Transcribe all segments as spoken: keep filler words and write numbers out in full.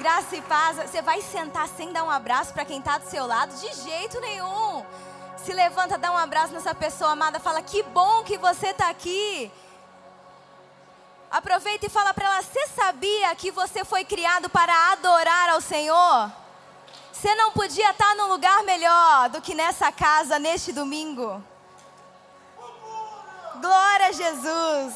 Graça e paz. Você vai sentar sem dar um abraço para quem está do seu lado? De jeito nenhum. Se levanta, dá um abraço nessa pessoa amada. Fala, que bom que você está aqui. Aproveita e fala para ela, você sabia que você foi criado para adorar ao Senhor? Você não podia estar num lugar melhor do que nessa casa, neste domingo. Glória a Jesus.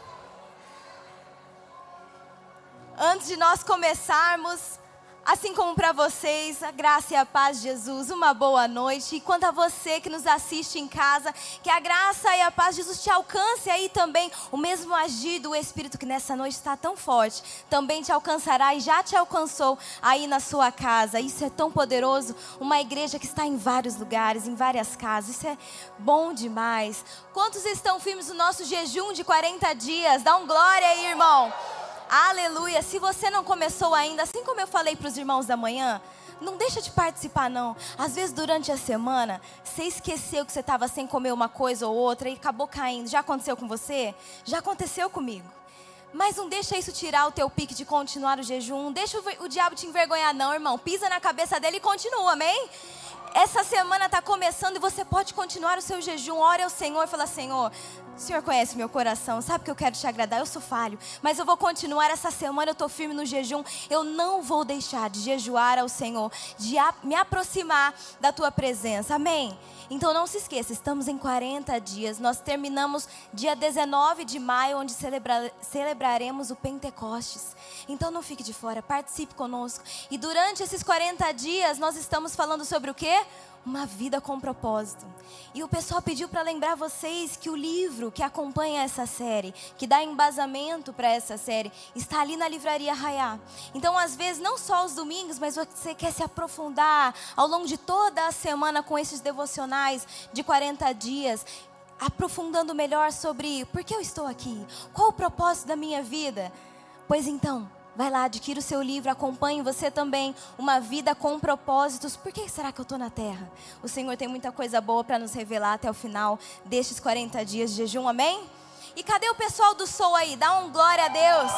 Antes de nós começarmos, assim como para vocês, a graça e a paz de Jesus, uma boa noite. E quanto a você que nos assiste em casa, que a graça e a paz de Jesus te alcance aí também. O mesmo agir do Espírito que nessa noite está tão forte, também te alcançará e já te alcançou aí na sua casa. Isso é tão poderoso, uma igreja que está em vários lugares, em várias casas. Isso é bom demais. Quantos estão firmes no nosso jejum de quarenta dias? Dá um glória aí, irmão. Aleluia. Se você não começou ainda, assim como eu falei para os irmãos da manhã, não deixa de participar não. Às vezes durante a semana, você esqueceu que você estava sem comer uma coisa ou outra e acabou caindo. Já aconteceu com você? Já aconteceu comigo. Mas não deixa isso tirar o teu pique de continuar o jejum. Não deixa o, o diabo te envergonhar não, irmão. Pisa na cabeça dele e continua, amém? Essa semana está começando e você pode continuar o seu jejum. Ore ao Senhor e fala, Senhor, o Senhor conhece meu coração, sabe que eu quero te agradar, eu sou falho, mas eu vou continuar essa semana, eu estou firme no jejum. Eu não vou deixar de jejuar ao Senhor, de a, me aproximar da tua presença, amém? Então não se esqueça, estamos em quarenta dias, nós terminamos dia dezenove de maio, onde celebra, celebraremos o Pentecostes. Então não fique de fora, participe conosco. E durante esses quarenta dias, nós estamos falando sobre o quê? Uma vida com propósito. E o pessoal pediu para lembrar vocês que o livro que acompanha essa série, que dá embasamento para essa série, está ali na Livraria Arraiá. Então, às vezes, não só os domingos, mas você quer se aprofundar ao longo de toda a semana com esses devocionais de quarenta dias, aprofundando melhor sobre por que eu estou aqui, qual o propósito da minha vida. Pois então, vai lá, adquira o seu livro, acompanhe você também, uma vida com propósitos. Por que será que eu estou na terra? O Senhor tem muita coisa boa para nos revelar até o final destes quarenta dias de jejum, amém? E cadê o pessoal do Soul aí? Dá um glória a Deus.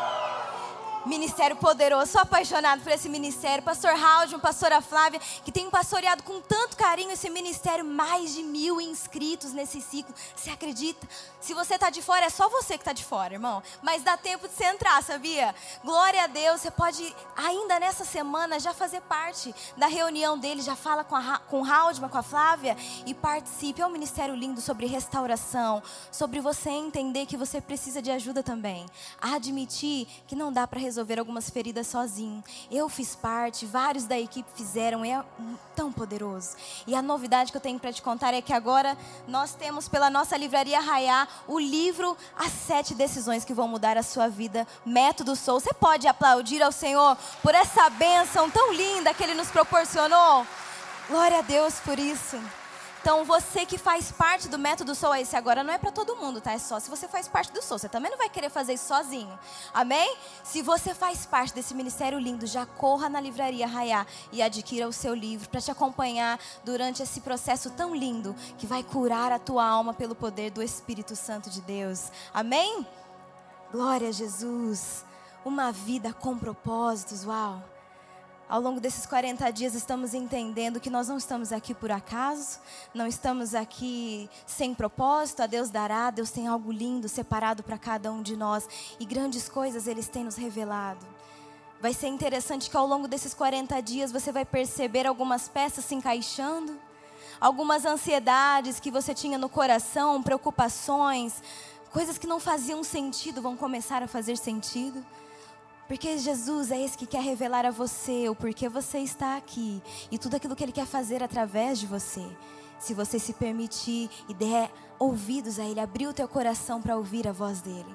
Ministério poderoso, sou apaixonado por esse ministério. Pastor Haldion, pastora Flávia, que tem pastoreado com tanto carinho esse ministério. Mais de mil inscritos nesse ciclo. Você acredita? Se você está de fora, é só você que está de fora, irmão. Mas dá tempo de você entrar, sabia? Glória a Deus. Você pode, ainda nessa semana, já fazer parte da reunião dele. Já fala com, a, com o Haldion, com a Flávia e participe. É um ministério lindo sobre restauração, sobre você entender que você precisa de ajuda também. Admitir que não dá para resolver algumas feridas sozinho. Eu fiz parte, vários da equipe fizeram, é tão poderoso. E a novidade que eu tenho para te contar é que agora nós temos pela nossa Livraria Arraiá o livro As Sete Decisões que Vão Mudar a Sua Vida, Método Soul. Você pode aplaudir ao Senhor por essa bênção tão linda que Ele nos proporcionou? Glória a Deus por isso. Então, você que faz parte do Método Soul, esse agora não é para todo mundo, tá? É só se você faz parte do Soul. Você também não vai querer fazer isso sozinho. Amém? Se você faz parte desse ministério lindo, já corra na Livraria Arraiá e adquira o seu livro para te acompanhar durante esse processo tão lindo que vai curar a tua alma pelo poder do Espírito Santo de Deus. Amém? Glória a Jesus. Uma vida com propósitos, uau. Ao longo desses quarenta dias estamos entendendo que nós não estamos aqui por acaso, não estamos aqui sem propósito, a Deus dará, Deus tem algo lindo separado para cada um de nós e grandes coisas Ele tem nos revelado. Vai ser interessante que ao longo desses quarenta dias você vai perceber algumas peças se encaixando, algumas ansiedades que você tinha no coração, preocupações, coisas que não faziam sentido vão começar a fazer sentido. Porque Jesus é esse que quer revelar a você o porquê você está aqui e tudo aquilo que Ele quer fazer através de você. Se você se permitir e der ouvidos a Ele, abrir o teu coração para ouvir a voz dEle.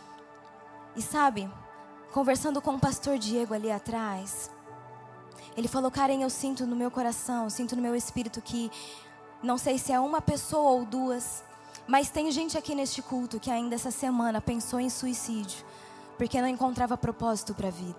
E sabe, conversando com o pastor Diego ali atrás, ele falou, Karen, eu sinto no meu coração, sinto no meu espírito que, não sei se é uma pessoa ou duas, mas tem gente aqui neste culto que ainda essa semana pensou em suicídio. Porque não encontrava propósito para a vida.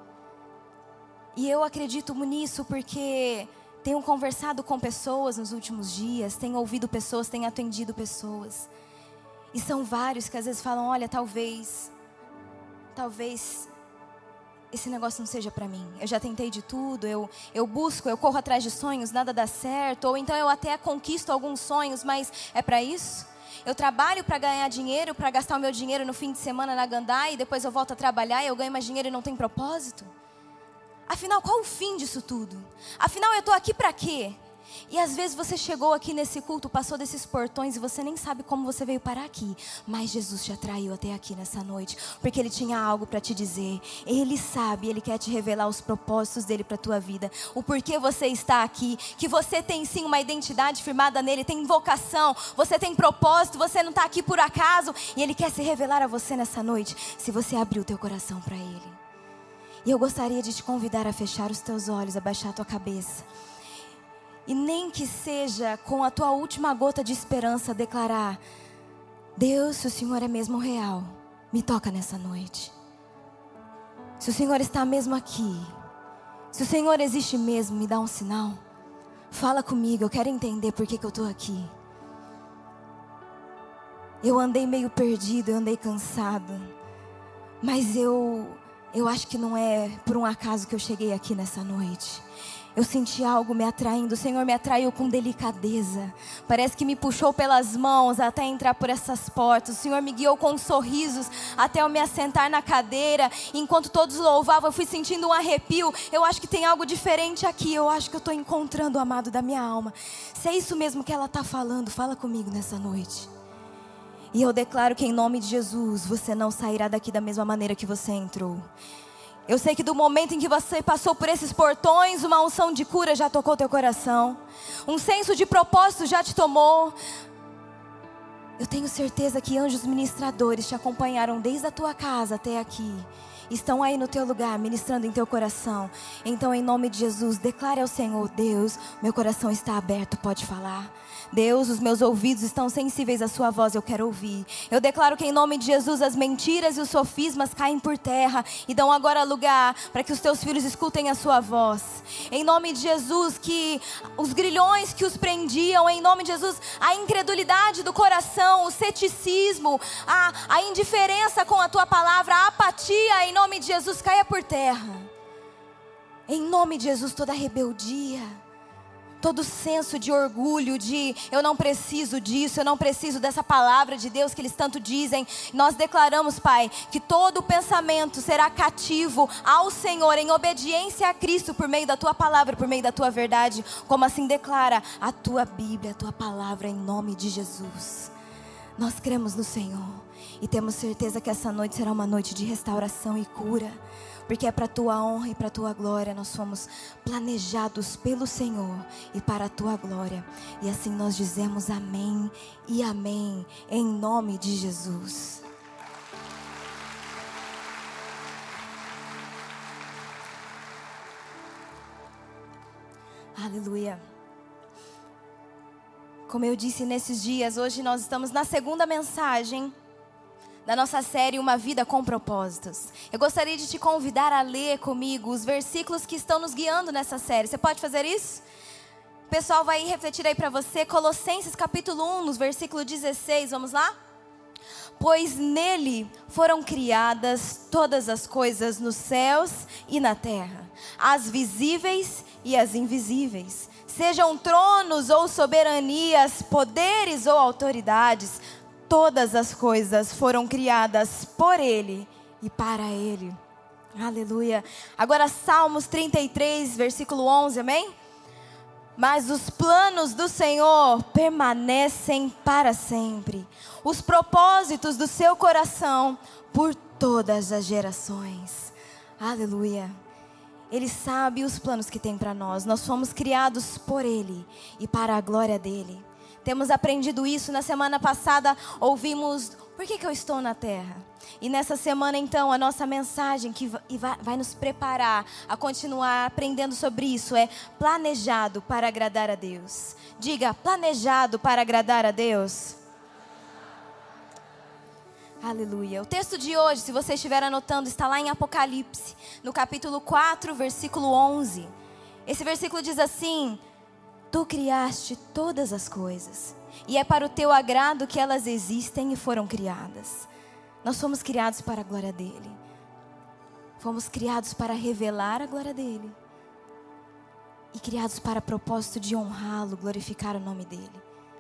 E eu acredito nisso porque tenho conversado com pessoas nos últimos dias, tenho ouvido pessoas, tenho atendido pessoas. E são vários que às vezes falam, olha, talvez, talvez esse negócio não seja para mim. Eu já tentei de tudo, eu, eu busco, eu corro atrás de sonhos, nada dá certo. Ou então eu até conquisto alguns sonhos, mas é para isso? Eu trabalho para ganhar dinheiro, para gastar o meu dinheiro no fim de semana na gandaia, e depois eu volto a trabalhar e eu ganho mais dinheiro e não tem propósito? Afinal, qual o fim disso tudo? Afinal, eu estou aqui para quê? E às vezes você chegou aqui nesse culto, passou desses portões e você nem sabe como você veio parar aqui. Mas Jesus te atraiu até aqui nessa noite, porque Ele tinha algo para te dizer. Ele sabe, Ele quer te revelar os propósitos dEle para a tua vida. O porquê você está aqui, que você tem sim uma identidade firmada nele, tem vocação, você tem propósito, você não está aqui por acaso. E Ele quer se revelar a você nessa noite, se você abrir o teu coração para Ele. E eu gostaria de te convidar a fechar os teus olhos, a baixar a tua cabeça. E nem que seja com a tua última gota de esperança declarar: Deus, se o Senhor é mesmo real, me toca nessa noite. Se o Senhor está mesmo aqui, se o Senhor existe mesmo, me dá um sinal. Fala comigo, eu quero entender por que que eu estou aqui. Eu andei meio perdido, eu andei cansado. Mas eu, eu acho que não é por um acaso que eu cheguei aqui nessa noite. Eu senti algo me atraindo, o Senhor me atraiu com delicadeza. Parece que me puxou pelas mãos até entrar por essas portas. O Senhor me guiou com sorrisos até eu me assentar na cadeira. Enquanto todos louvavam, eu fui sentindo um arrepio. Eu acho que tem algo diferente aqui. Eu acho que eu estou encontrando o amado da minha alma. Se é isso mesmo que ela está falando, fala comigo nessa noite. E eu declaro que em nome de Jesus, você não sairá daqui da mesma maneira que você entrou. Eu sei que do momento em que você passou por esses portões, uma unção de cura já tocou teu coração. Um senso de propósito já te tomou. Eu tenho certeza que anjos ministradores te acompanharam desde a tua casa até aqui. Estão aí no teu lugar, ministrando em teu coração. Então, em nome de Jesus, declare ao Senhor: Deus, meu coração está aberto, pode falar. Deus, os meus ouvidos estão sensíveis à sua voz, eu quero ouvir. Eu declaro que em nome de Jesus as mentiras e os sofismas caem por terra e dão agora lugar para que os teus filhos escutem a sua voz. Em nome de Jesus, que os grilhões que os prendiam, em nome de Jesus, a incredulidade do coração, o ceticismo, a, a indiferença com a tua palavra, a apatia, em nome de Jesus, caia por terra. Em nome de Jesus, toda rebeldia, todo senso de orgulho, de eu não preciso disso, eu não preciso dessa palavra de Deus que eles tanto dizem. Nós declaramos, Pai, que todo pensamento será cativo ao Senhor, em obediência a Cristo, por meio da Tua palavra, por meio da Tua verdade, como assim declara a Tua Bíblia, a Tua palavra, em nome de Jesus. Nós cremos no Senhor e temos certeza que essa noite será uma noite de restauração e cura. Porque é para a Tua honra e para a Tua glória. Nós fomos planejados pelo Senhor e para a Tua glória. E assim nós dizemos amém e amém, em nome de Jesus. Aleluia. Como eu disse nesses dias, hoje nós estamos na segunda mensagem da nossa série Uma Vida com Propósitos. Eu gostaria de te convidar a ler comigo os versículos que estão nos guiando nessa série. Você pode fazer isso? O pessoal vai refletir aí para você. Colossenses capítulo um, nos versículo dezesseis, vamos lá? Pois nele foram criadas todas as coisas nos céus e na terra, as visíveis e as invisíveis, sejam tronos ou soberanias, poderes ou autoridades. Todas as coisas foram criadas por Ele e para Ele. Aleluia. Agora Salmos trinta e três, versículo onze, amém? Mas os planos do Senhor permanecem para sempre. Os propósitos do seu coração por todas as gerações. Aleluia. Ele sabe os planos que tem para nós. Nós fomos criados por Ele e para a glória dEle. Temos aprendido isso. Na semana passada ouvimos: por que que eu estou na terra? E nessa semana então a nossa mensagem que vai, vai nos preparar a continuar aprendendo sobre isso é planejado para agradar a Deus. Diga: planejado para agradar a Deus. Aleluia. O texto de hoje, se você estiver anotando, está lá em Apocalipse, no capítulo quatro, versículo onze. Esse versículo diz assim: Tu criaste todas as coisas, e é para o teu agrado que elas existem e foram criadas. Nós fomos criados para a glória dEle. Fomos criados para revelar a glória dele. E criados para propósito de honrá-lo, glorificar o nome dele.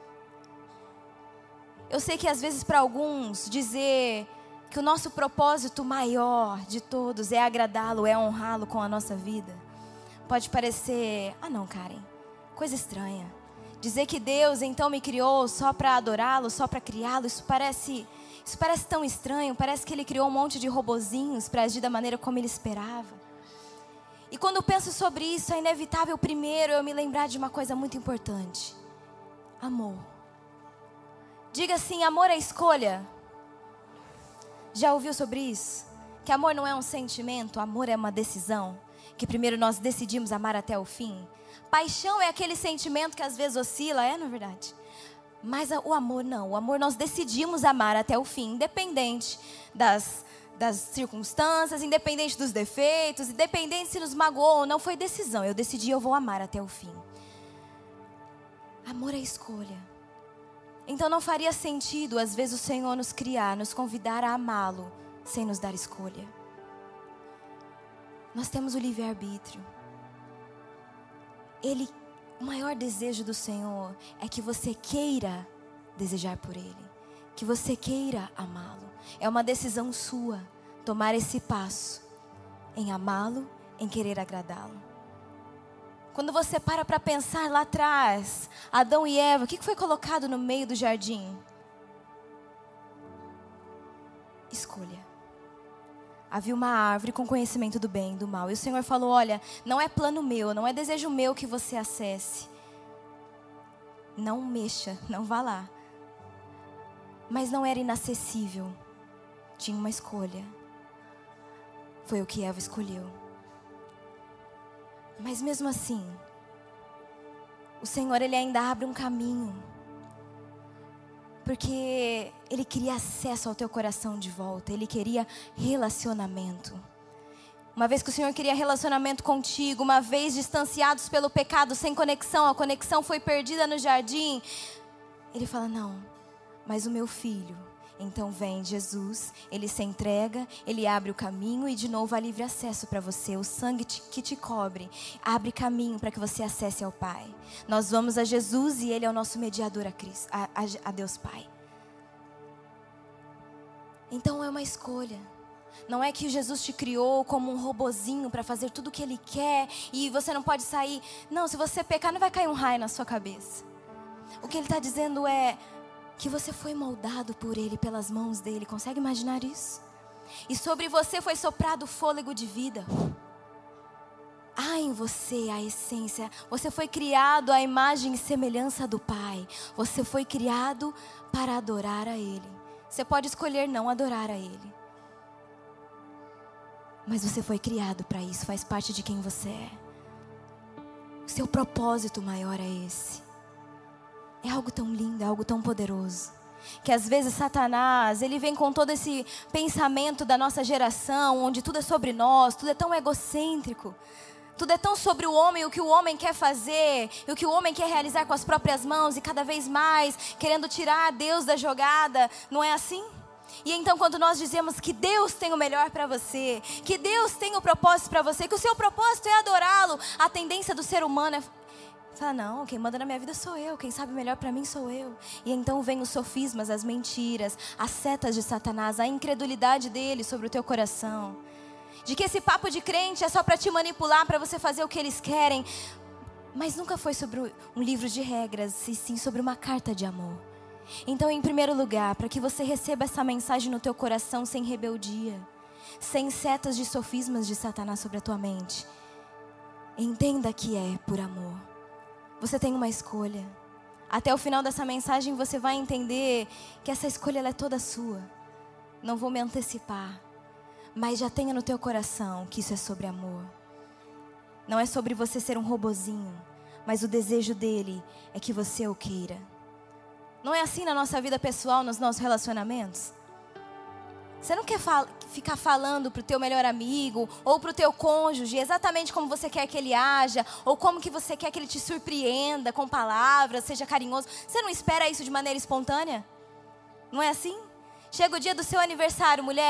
Eu sei que às vezes para alguns dizer que o nosso propósito maior de todos é agradá-lo, é honrá-lo com a nossa vida, pode parecer, ah não, Karen, coisa estranha. Dizer que Deus então me criou só para adorá-lo, só para criá-lo, isso parece, isso parece tão estranho, parece que ele criou um monte de robozinhos para agir da maneira como ele esperava. E quando eu penso sobre isso, é inevitável primeiro eu me lembrar de uma coisa muito importante. Amor. Diga assim, amor é escolha. Já ouviu sobre isso? Que amor não é um sentimento, amor é uma decisão. Que primeiro nós decidimos amar até o fim. Paixão é aquele sentimento que às vezes oscila, é na verdade. Mas o amor não, o amor nós decidimos amar até o fim, independente das, das circunstâncias, independente dos defeitos, independente se nos magoou ou não, foi decisão. Eu decidi, eu vou amar até o fim. Amor é escolha. Então não faria sentido, às vezes, o Senhor nos criar, nos convidar a amá-lo, sem nos dar escolha. Nós temos o livre-arbítrio. Ele, o maior desejo do Senhor é que você queira desejar por Ele, que você queira amá-lo. É uma decisão sua, tomar esse passo em amá-lo, em querer agradá-lo. Quando você para para pensar lá atrás, Adão e Eva, o que foi colocado no meio do jardim? Escolha. Havia uma árvore com conhecimento do bem e do mal. E o Senhor falou, olha, não é plano meu, não é desejo meu que você acesse. Não mexa, não vá lá. Mas não era inacessível. Tinha uma escolha. Foi o que Eva escolheu. Mas mesmo assim, o Senhor, Ele ainda abre um caminho. Porque Ele queria acesso ao teu coração de volta. Ele queria relacionamento. Uma vez que o Senhor queria relacionamento contigo, uma vez distanciados pelo pecado, sem conexão, a conexão foi perdida no jardim. Ele fala, não, mas o meu filho... Então vem Jesus, Ele se entrega, Ele abre o caminho e de novo há livre acesso para você. O sangue te, que te cobre, abre caminho para que você acesse ao Pai. Nós vamos a Jesus e Ele é o nosso mediador a, Cristo, a, a, a Deus Pai. Então é uma escolha. Não é que Jesus te criou como um robozinho para fazer tudo o que Ele quer e você não pode sair. Não, se você pecar não vai cair um raio na sua cabeça. O que Ele está dizendo é... que você foi moldado por Ele, pelas mãos dEle. Consegue imaginar isso? E sobre você foi soprado o fôlego de vida. Há em você a essência. Você foi criado à imagem e semelhança do Pai. Você foi criado para adorar a Ele. Você pode escolher não adorar a Ele. Mas você foi criado para isso. Faz parte de quem você é. O seu propósito maior é esse. É algo tão lindo, é algo tão poderoso. Que às vezes Satanás, ele vem com todo esse pensamento da nossa geração, onde tudo é sobre nós, tudo é tão egocêntrico. Tudo é tão sobre o homem, o que o homem quer fazer, e o que o homem quer realizar com as próprias mãos, e cada vez mais querendo tirar Deus da jogada. Não é assim? E então quando nós dizemos que Deus tem o melhor para você, que Deus tem o propósito para você, que o seu propósito é adorá-lo, a tendência do ser humano é... fala, não, quem manda na minha vida sou eu, quem sabe melhor para mim sou eu. E então vem os sofismas, as mentiras, as setas de Satanás, a incredulidade dele sobre o teu coração. De que esse papo de crente é só para te manipular, para você fazer o que eles querem. Mas nunca foi sobre um livro de regras, e sim sobre uma carta de amor. Então, em primeiro lugar, para que você receba essa mensagem no teu coração sem rebeldia, sem setas de sofismas de Satanás sobre a tua mente, entenda que é por amor. Você tem uma escolha. Até o final dessa mensagem você vai entender que essa escolha ela é toda sua. Não vou me antecipar. Mas já tenha no teu coração que isso é sobre amor. Não é sobre você ser um robozinho. Mas o desejo dele é que você o queira. Não é assim na nossa vida pessoal, nos nossos relacionamentos? Você não quer fal- ficar falando pro teu melhor amigo ou pro teu cônjuge exatamente como você quer que ele haja, ou como que você quer que ele te surpreenda com palavras, seja carinhoso. Você não espera isso de maneira espontânea? Não é assim? Chega o dia do seu aniversário, mulher,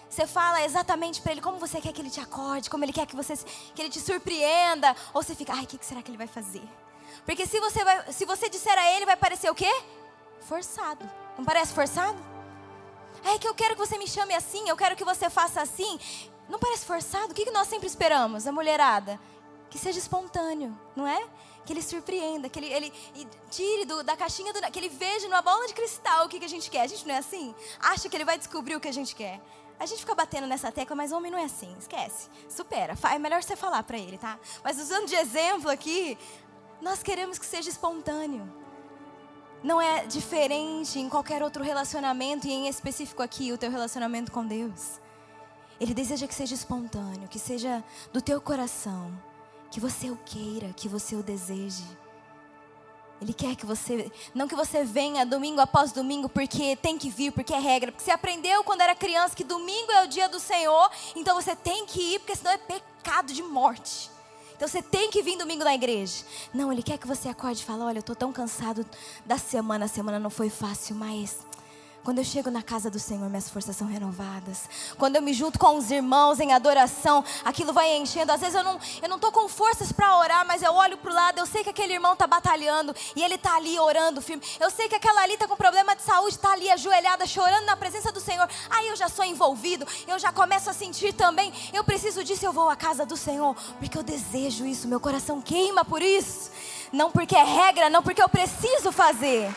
Você fala exatamente para ele como você quer que ele te acorde, como ele quer que, você, que ele te surpreenda. Ou você fica, ai, o que será que ele vai fazer? Porque se você, vai, se você disser a ele, vai parecer o quê? Forçado. Não parece forçado? É que eu quero que você me chame assim, eu quero que você faça assim. Não parece forçado? O que nós sempre esperamos, a mulherada? Que seja espontâneo, não é? Que ele surpreenda, que ele, ele tire do, da caixinha, do, que ele veja numa bola de cristal o que, que a gente quer. A gente não é assim? Acha que ele vai descobrir o que a gente quer. A gente fica batendo nessa tecla, mas homem não é assim, esquece. Supera, é melhor você falar para ele, tá? Mas usando de exemplo aqui, nós queremos que seja espontâneo. Não é diferente em qualquer outro relacionamento, e em específico aqui, o teu relacionamento com Deus. Ele deseja que seja espontâneo, que seja do teu coração, que você o queira, que você o deseje. Ele quer que você, não que você venha domingo após domingo porque tem que vir, porque é regra. Porque você aprendeu quando era criança que domingo é o dia do Senhor, então você tem que ir, porque senão é pecado de morte. Então você tem que vir domingo na igreja. Não, Ele quer que você acorde e fale, olha, eu estou tão cansado da semana, a semana não foi fácil, mas quando eu chego na casa do Senhor, minhas forças são renovadas. Quando eu me junto com os irmãos em adoração, aquilo vai enchendo. Às vezes eu não eu não tô com forças para orar, mas eu olho para o lado, eu sei que aquele irmão está batalhando e ele está ali orando firme. Eu sei que aquela ali está com problema de saúde, está ali ajoelhada, chorando na presença do Senhor. Aí eu já sou envolvido, eu já começo a sentir também, eu preciso disso, eu vou à casa do Senhor, porque eu desejo isso, meu coração queima por isso. Não porque é regra, não porque eu preciso fazer.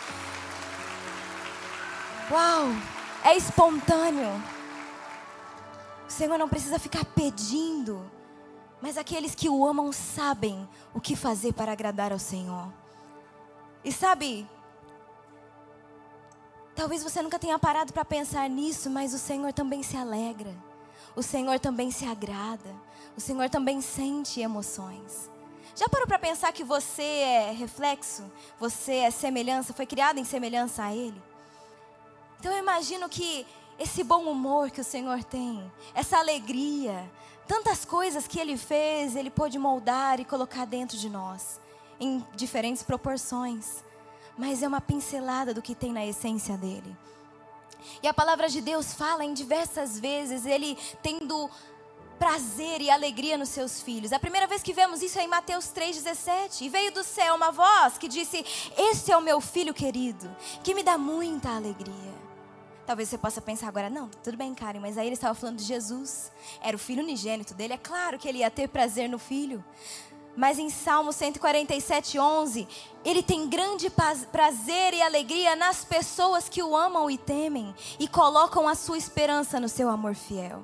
Uau, é espontâneo. O Senhor não precisa ficar pedindo, mas aqueles que o amam sabem o que fazer para agradar ao Senhor. E sabe, talvez você nunca tenha parado para pensar nisso, mas o Senhor também se alegra. O Senhor também se agrada. O Senhor também sente emoções. Já parou para pensar que você é reflexo? Você é semelhança, foi criado em semelhança a Ele? Então eu imagino que esse bom humor que o Senhor tem, essa alegria, tantas coisas que Ele fez, Ele pôde moldar e colocar dentro de nós, em diferentes proporções. Mas é uma pincelada do que tem na essência dEle. E a palavra de Deus fala em diversas vezes, Ele tendo prazer e alegria nos seus filhos. A primeira vez que vemos isso é em Mateus três, dezessete. E veio do céu uma voz que disse, este é o meu filho querido, que me dá muita alegria. Talvez você possa pensar agora, não, tudo bem, Karen, mas aí ele estava falando de Jesus. Era o filho unigênito dele, é claro que ele ia ter prazer no filho. Mas em Salmo cento e quarenta e sete, onze, ele tem grande prazer e alegria nas pessoas que o amam e temem e colocam a sua esperança no seu amor fiel.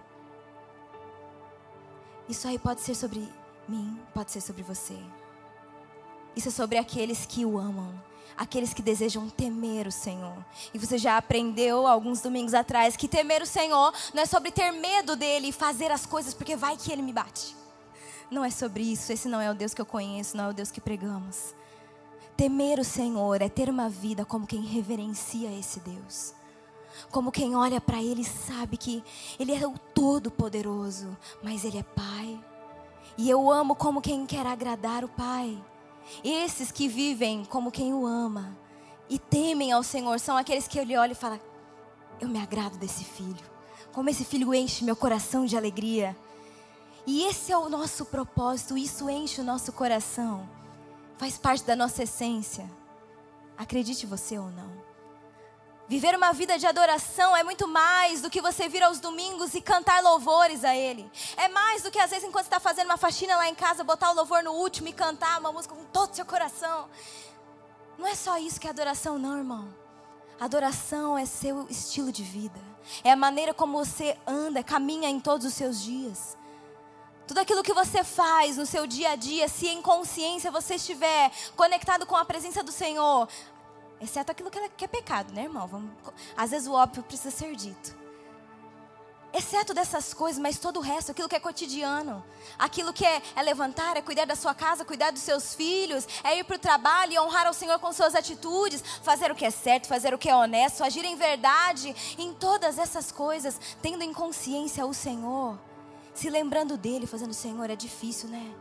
Isso aí pode ser sobre mim, pode ser sobre você. Isso é sobre aqueles que o amam. Aqueles que desejam temer o Senhor. E você já aprendeu alguns domingos atrás que temer o Senhor não é sobre ter medo dEle e fazer as coisas porque vai que Ele me bate. Não é sobre isso, esse não é o Deus que eu conheço, não é o Deus que pregamos. Temer o Senhor é ter uma vida como quem reverencia esse Deus. Como quem olha para Ele e sabe que Ele é o Todo-Poderoso, mas Ele é Pai. E eu amo como quem quer agradar o Pai. Esses que vivem como quem o ama e temem ao Senhor são aqueles que Ele olha e fala, eu me agrado desse filho. Como esse filho enche meu coração de alegria. E esse é o nosso propósito, isso enche o nosso coração. Faz parte da nossa essência. Acredite você ou não. Viver uma vida de adoração é muito mais do que você vir aos domingos e cantar louvores a Ele. É mais do que às vezes enquanto você está fazendo uma faxina lá em casa, botar o louvor no último e cantar uma música com todo o seu coração. Não é só isso que é adoração não, irmão. Adoração é seu estilo de vida. É a maneira como você anda, caminha em todos os seus dias. Tudo aquilo que você faz no seu dia a dia, se em consciência você estiver conectado com a presença do Senhor, exceto aquilo que é, que é pecado, né, irmão? Vamos, às vezes o óbvio precisa ser dito. Exceto dessas coisas, mas todo o resto, aquilo que é cotidiano. Aquilo que é, é levantar, é cuidar da sua casa, cuidar dos seus filhos, é ir para o trabalho e honrar ao Senhor com suas atitudes, fazer o que é certo, fazer o que é honesto, agir em verdade. Em todas essas coisas, tendo em consciência o Senhor, se lembrando dEle, fazendo, Senhor, é difícil, né?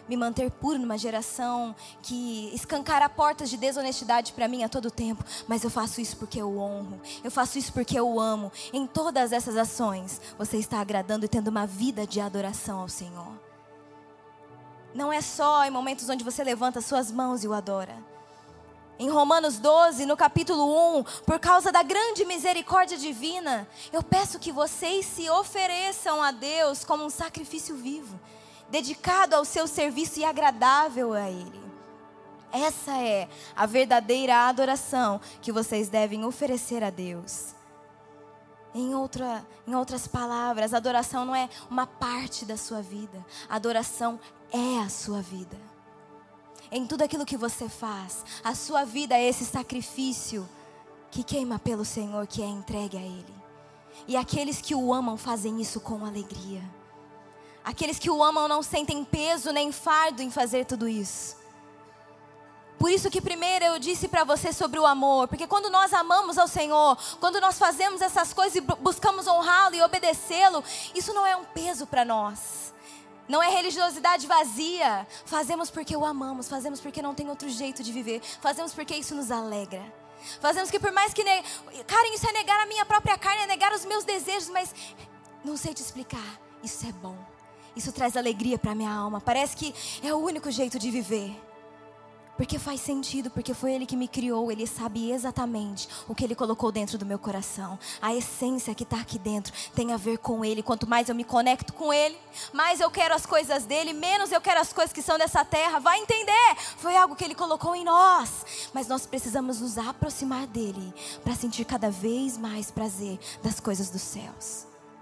me manter puro numa geração que escancara portas de desonestidade para mim a todo tempo. Mas eu faço isso porque eu honro. Eu faço isso porque eu amo. Em todas essas ações, você está agradando e tendo uma vida de adoração ao Senhor. Não é só em momentos onde você levanta suas mãos e o adora. Em Romanos doze, no capítulo um, por causa da grande misericórdia divina, eu peço que vocês se ofereçam a Deus como um sacrifício vivo, dedicado ao seu serviço e agradável a Ele. Essa é a verdadeira adoração que vocês devem oferecer a Deus. Em, outra, em outras palavras, a adoração não é uma parte da sua vida. A adoração é a sua vida. Em tudo aquilo que você faz, a sua vida é esse sacrifício que queima pelo Senhor, que é entregue a Ele. E aqueles que o amam fazem isso com alegria. Aqueles que o amam não sentem peso nem fardo em fazer tudo isso. Por isso que primeiro eu disse para você sobre o amor. Porque quando nós amamos ao Senhor, quando nós fazemos essas coisas e buscamos honrá-lo e obedecê-lo, isso não é um peso para nós. Não é religiosidade vazia. Fazemos porque o amamos. Fazemos porque não tem outro jeito de viver. Fazemos porque isso nos alegra. Fazemos que por mais que... Ne... Karen, isso é negar a minha própria carne, é negar os meus desejos. Mas não sei te explicar. Isso é bom. Isso traz alegria para minha alma. Parece que é o único jeito de viver. Porque faz sentido, porque foi Ele que me criou. Ele sabe exatamente o que Ele colocou dentro do meu coração. A essência que está aqui dentro tem a ver com Ele. Quanto mais eu me conecto com Ele, mais eu quero as coisas dEle, menos eu quero as coisas que são dessa terra. Vai entender, foi algo que Ele colocou em nós. Mas nós precisamos nos aproximar dEle para sentir cada vez mais prazer das coisas dos céus.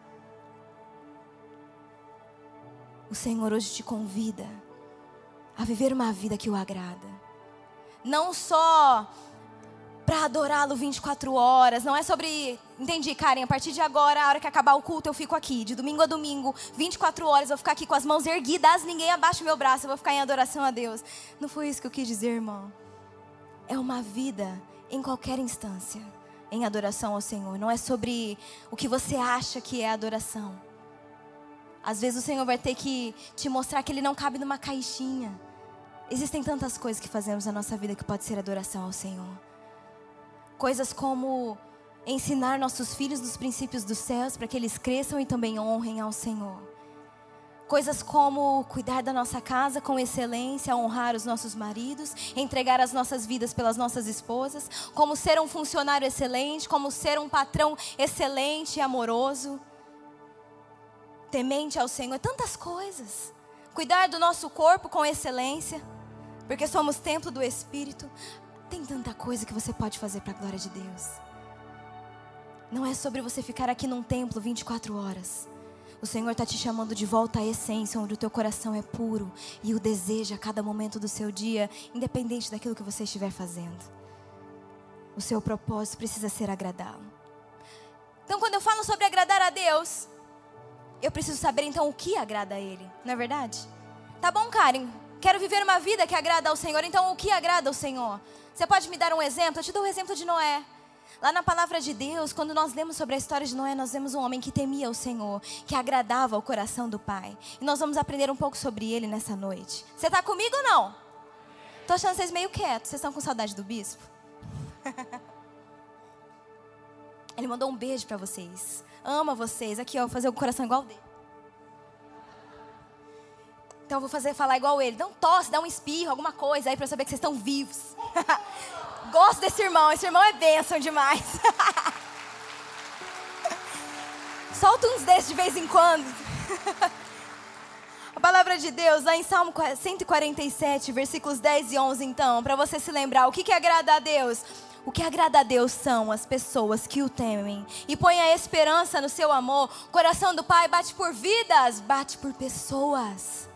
O Senhor hoje te convida a viver uma vida que o agrada. Não só para adorá-lo vinte e quatro horas. Não é sobre... Entendi, Karen, a partir de agora, a hora que acabar o culto, eu fico aqui. De domingo a domingo, vinte e quatro horas, eu vou ficar aqui com as mãos erguidas. Ninguém abaixa o meu braço, eu vou ficar em adoração a Deus. Não foi isso que eu quis dizer, irmão. É uma vida em qualquer instância, em adoração ao Senhor. Não é sobre o que você acha que é adoração. Às vezes o Senhor vai ter que te mostrar que Ele não cabe numa caixinha. Existem tantas coisas que fazemos na nossa vida que pode ser adoração ao Senhor. Coisas como ensinar nossos filhos dos princípios dos céus para que eles cresçam e também honrem ao Senhor. Coisas como cuidar da nossa casa com excelência, honrar os nossos maridos, entregar as nossas vidas pelas nossas esposas. Como ser um funcionário excelente, como ser um patrão excelente e amoroso. Temente ao Senhor, tantas coisas. Cuidar do nosso corpo com excelência, porque somos templo do Espírito. Tem tanta coisa que você pode fazer para a glória de Deus. Não é sobre você ficar aqui num templo vinte e quatro horas. O Senhor está te chamando de volta à essência, onde o teu coração é puro e o deseja a cada momento do seu dia, independente daquilo que você estiver fazendo. O seu propósito precisa ser agradá-lo. Então, quando eu falo sobre agradar a Deus, eu preciso saber então o que agrada a Ele, não é verdade? Tá bom, Karen, quero viver uma vida que agrada ao Senhor, então o que agrada ao Senhor? Você pode me dar um exemplo? Eu te dou o exemplo de Noé. Lá na palavra de Deus, quando nós lemos sobre a história de Noé, nós vemos um homem que temia o Senhor, que agradava ao coração do Pai. E nós vamos aprender um pouco sobre ele nessa noite. Você está comigo ou não? Tô achando vocês meio quietos, vocês estão com saudade do bispo? Ele mandou um beijo para vocês. Ama vocês. Aqui, ó, vou fazer o coração igual dele. Então eu vou fazer, falar igual ele. Dá um tosse, dá um espirro, alguma coisa aí para eu saber que vocês estão vivos. Gosto desse irmão. Esse irmão é bênção demais. Solta uns desses de vez em quando. A palavra de Deus, lá em Salmo cento e quarenta e sete, versículos dez e onze, então, para você se lembrar, o que que agrada a Deus? O que agrada a Deus são as pessoas que o temem e põem a esperança no seu amor. O coração do Pai bate por vidas, bate por pessoas.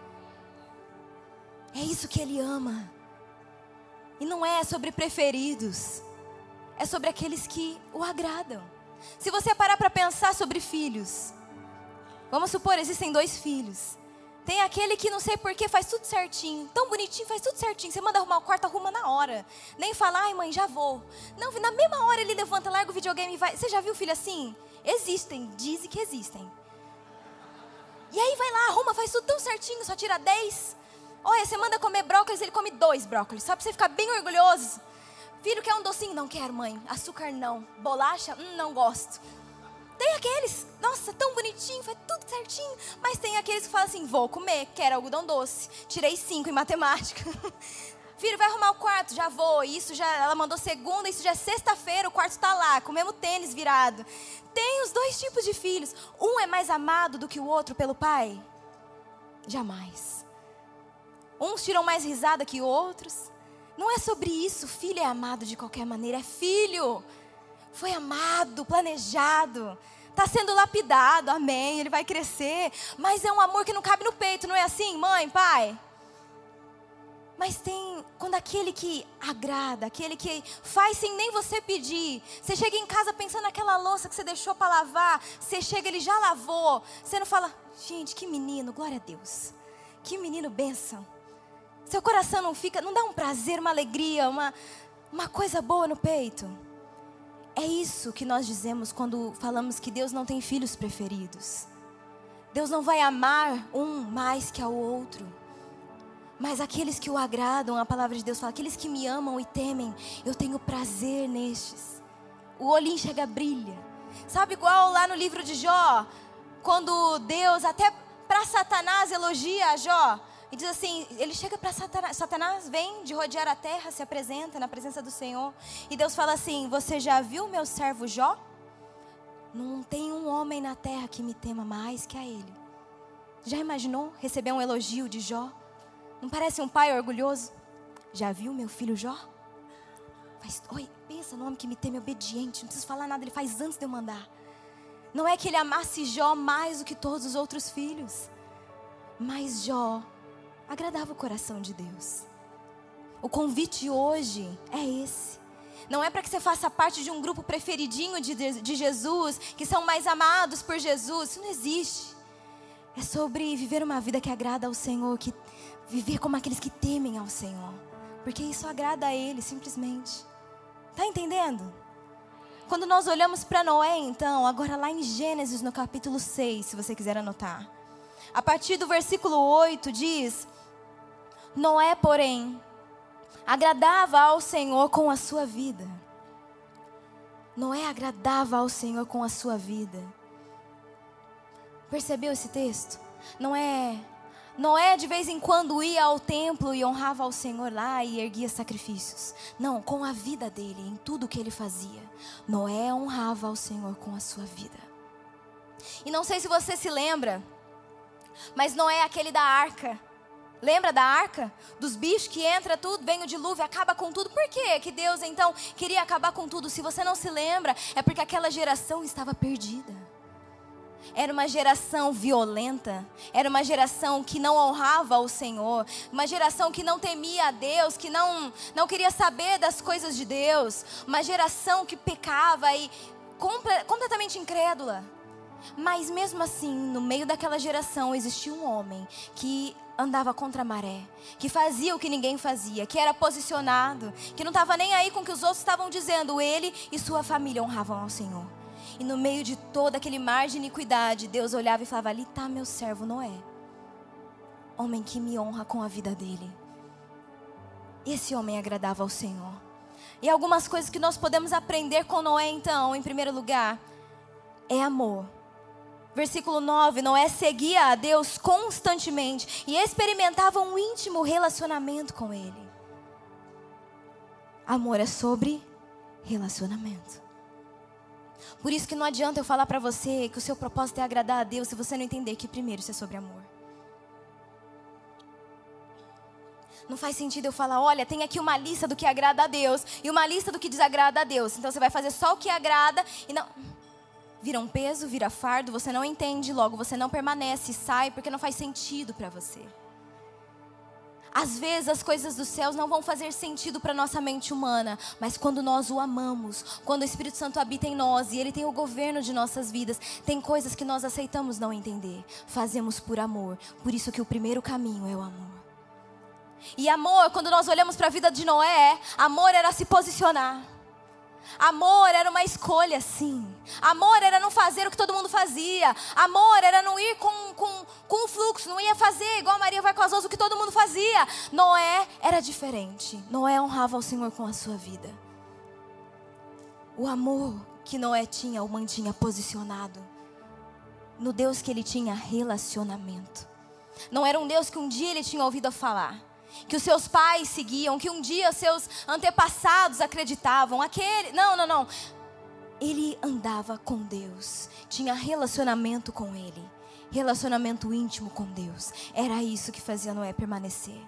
É isso que Ele ama. E não é sobre preferidos, é sobre aqueles que o agradam. Se você parar para pensar sobre filhos, vamos supor, existem dois filhos. Tem aquele que não sei porquê faz tudo certinho, tão bonitinho, faz tudo certinho. Você manda arrumar o quarto, arruma na hora. Nem fala, ai mãe, já vou. Não, na mesma hora ele levanta, larga o videogame e vai. Você já viu filho assim? Existem, dizem que existem. E aí vai lá, arruma, faz tudo tão certinho, só tira dez. Olha, você manda comer brócolis, ele come dois brócolis. Só para você ficar bem orgulhoso. Filho, quer um docinho? Não quero, mãe. Açúcar não. Bolacha? Hum, não gosto. Tem aqueles, nossa, tão bonitinho, faz tudo certinho. Mas tem aqueles que falam assim, vou comer, quero algodão doce. Tirei cinco em matemática. Filho, vai arrumar o quarto? Já vou. Isso já, ela mandou segunda, isso já é sexta-feira, o quarto está lá, com o mesmo tênis virado. Tem os dois tipos de filhos. Um é mais amado do que o outro pelo pai? Jamais. Uns tiram mais risada que outros. Não é sobre isso. Filho é amado de qualquer maneira. É filho. Foi amado, planejado. Está sendo lapidado, amém. Ele vai crescer. Mas é um amor que não cabe no peito, não é assim, mãe, pai? Mas tem, quando aquele que agrada, aquele que faz sem nem você pedir. Você chega em casa pensando naquela louça que você deixou para lavar. Você chega, ele já lavou. Você não fala, gente, que menino, glória a Deus. Que menino, bênção. Seu coração não fica, não dá um prazer, uma alegria, uma, uma coisa boa no peito? É isso que nós dizemos quando falamos que Deus não tem filhos preferidos. Deus não vai amar um mais que ao outro. Mas aqueles que o agradam, a palavra de Deus fala, aqueles que me amam e temem, eu tenho prazer nestes. O olhinho chega, brilha. Sabe igual lá no livro de Jó, quando Deus até para Satanás elogia a Jó. E diz assim, ele chega para Satanás, Satanás vem de rodear a terra, se apresenta na presença do Senhor. E Deus fala assim, você já viu meu servo Jó? Não tem um homem na terra que me tema mais que a ele. Já imaginou receber um elogio de Jó? Não parece um pai orgulhoso? Já viu meu filho Jó? Faz, oi, pensa no homem que me teme, obediente, não preciso falar nada, ele faz antes de eu mandar. Não é que ele amasse Jó mais do que todos os outros filhos. Mas Jó agradava o coração de Deus. O convite hoje é esse. Não é para que você faça parte de um grupo preferidinho de, de Jesus, que são mais amados por Jesus. Isso não existe. É sobre viver uma vida que agrada ao Senhor, que viver como aqueles que temem ao Senhor. Porque isso agrada a Ele, simplesmente. Está entendendo? Quando nós olhamos para Noé, então, agora lá em Gênesis, no capítulo seis, se você quiser anotar. A partir do versículo oito diz... Noé, porém, agradava ao Senhor com a sua vida. Noé agradava ao Senhor com a sua vida. Percebeu esse texto? Noé, Noé de vez em quando ia ao templo e honrava ao Senhor lá e erguia sacrifícios. Não, com a vida dele, em tudo que ele fazia. Noé honrava ao Senhor com a sua vida. E não sei se você se lembra, mas Noé é aquele da arca. Lembra da arca? Dos bichos que entra tudo, vem o dilúvio, acaba com tudo. Por quê que Deus então queria acabar com tudo? Se você não se lembra, é porque aquela geração estava perdida. Era uma geração violenta. Era uma geração que não honrava o Senhor. Uma geração que não temia a Deus, que não, não queria saber das coisas de Deus. Uma geração que pecava e comple- completamente incrédula. Mas mesmo assim, no meio daquela geração existia um homem que andava contra a maré, que fazia o que ninguém fazia, que era posicionado, que não estava nem aí com o que os outros estavam dizendo. Ele e sua família honravam ao Senhor. E no meio de todo aquele mar de iniquidade, Deus olhava e falava, ali está meu servo Noé, homem que me honra com a vida dele. Esse homem agradava ao Senhor. E algumas coisas que nós podemos aprender com Noé então, em primeiro lugar, é amor. Versículo nove, Noé seguia a Deus constantemente e experimentava um íntimo relacionamento com Ele. Amor é sobre relacionamento. Por isso que não adianta eu falar para você que o seu propósito é agradar a Deus se você não entender que primeiro isso é sobre amor. Não faz sentido eu falar, olha, tem aqui uma lista do que agrada a Deus e uma lista do que desagrada a Deus. Então você vai fazer só o que agrada e não... Vira um peso, vira fardo, você não entende, logo você não permanece, sai, porque não faz sentido para você. Às vezes as coisas dos céus não vão fazer sentido para nossa mente humana, mas quando nós o amamos, quando o Espírito Santo habita em nós e Ele tem o governo de nossas vidas, tem coisas que nós aceitamos não entender, fazemos por amor, por isso que o primeiro caminho é o amor. E amor, quando nós olhamos para a vida de Noé, amor era se posicionar. Amor era uma escolha, sim. Amor era não fazer o que todo mundo fazia. Amor era não ir com, com, com o fluxo. Não ia fazer igual Maria vai com as outras, o que todo mundo fazia. Noé era diferente. Noé honrava o Senhor com a sua vida. O amor que Noé tinha o mantinha posicionado no Deus que ele tinha relacionamento. Não era um Deus que um dia ele tinha ouvido falar, que os seus pais seguiam, que um dia seus antepassados acreditavam. Aquele, não, não, não. Ele andava com Deus, tinha relacionamento com Ele, relacionamento íntimo com Deus. Era isso que fazia Noé permanecer.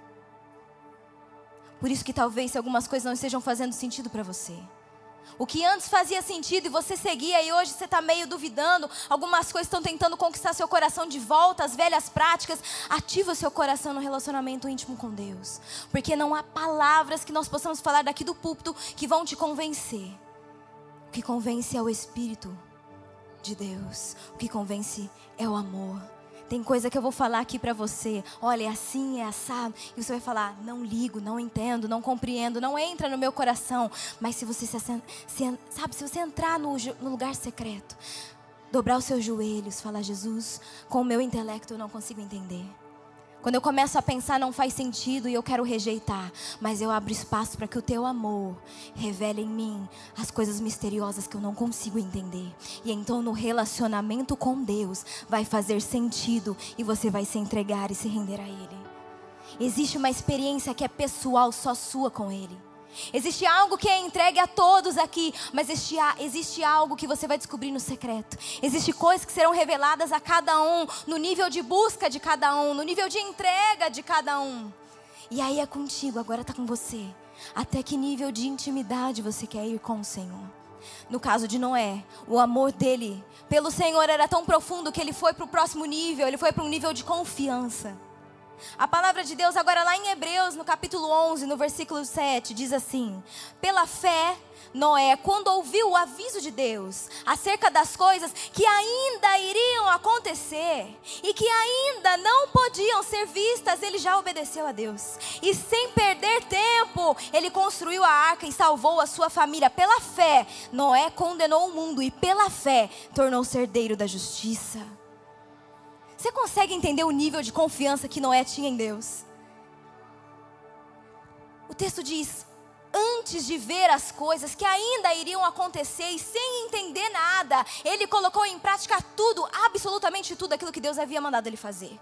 Por isso que talvez se algumas coisas não estejam fazendo sentido para você, o que antes fazia sentido e você seguia e hoje você está meio duvidando, algumas coisas estão tentando conquistar seu coração de volta, as velhas práticas, ativa seu coração no relacionamento íntimo com Deus. Porque não há palavras que nós possamos falar daqui do púlpito que vão te convencer. O que convence é o Espírito de Deus, o que convence é o amor. Tem coisa que eu vou falar aqui para você, olha, é assim, é assado, e você vai falar, não ligo, não entendo, não compreendo, não entra no meu coração. Mas se você, se, se, sabe, se você entrar no, no lugar secreto, dobrar os seus joelhos, falar, Jesus, com o meu intelecto eu não consigo entender. Quando eu começo a pensar não faz sentido e eu quero rejeitar, mas eu abro espaço para que o teu amor revele em mim as coisas misteriosas que eu não consigo entender. E então no relacionamento com Deus vai fazer sentido e você vai se entregar e se render a Ele. Existe uma experiência que é pessoal, só sua com Ele. Existe algo que é entregue a todos aqui, mas existe, existe algo que você vai descobrir no secreto. Existem coisas que serão reveladas a cada um, no nível de busca de cada um, no nível de entrega de cada um. E aí é contigo, agora está com você. Até que nível de intimidade você quer ir com o Senhor? No caso de Noé, o amor dele pelo Senhor era tão profundo que ele foi para o próximo nível, ele foi para um nível de confiança. A palavra de Deus agora lá em Hebreus, no capítulo onze, no versículo sete, diz assim: pela fé, Noé, quando ouviu o aviso de Deus acerca das coisas que ainda iriam acontecer e que ainda não podiam ser vistas, ele já obedeceu a Deus. E sem perder tempo, ele construiu a arca e salvou a sua família. Pela fé, Noé condenou o mundo e pela fé tornou-se herdeiro da justiça. Você consegue entender o nível de confiança que Noé tinha em Deus? O texto diz, antes de ver as coisas que ainda iriam acontecer e sem entender nada, ele colocou em prática tudo, absolutamente tudo aquilo que Deus havia mandado ele fazer.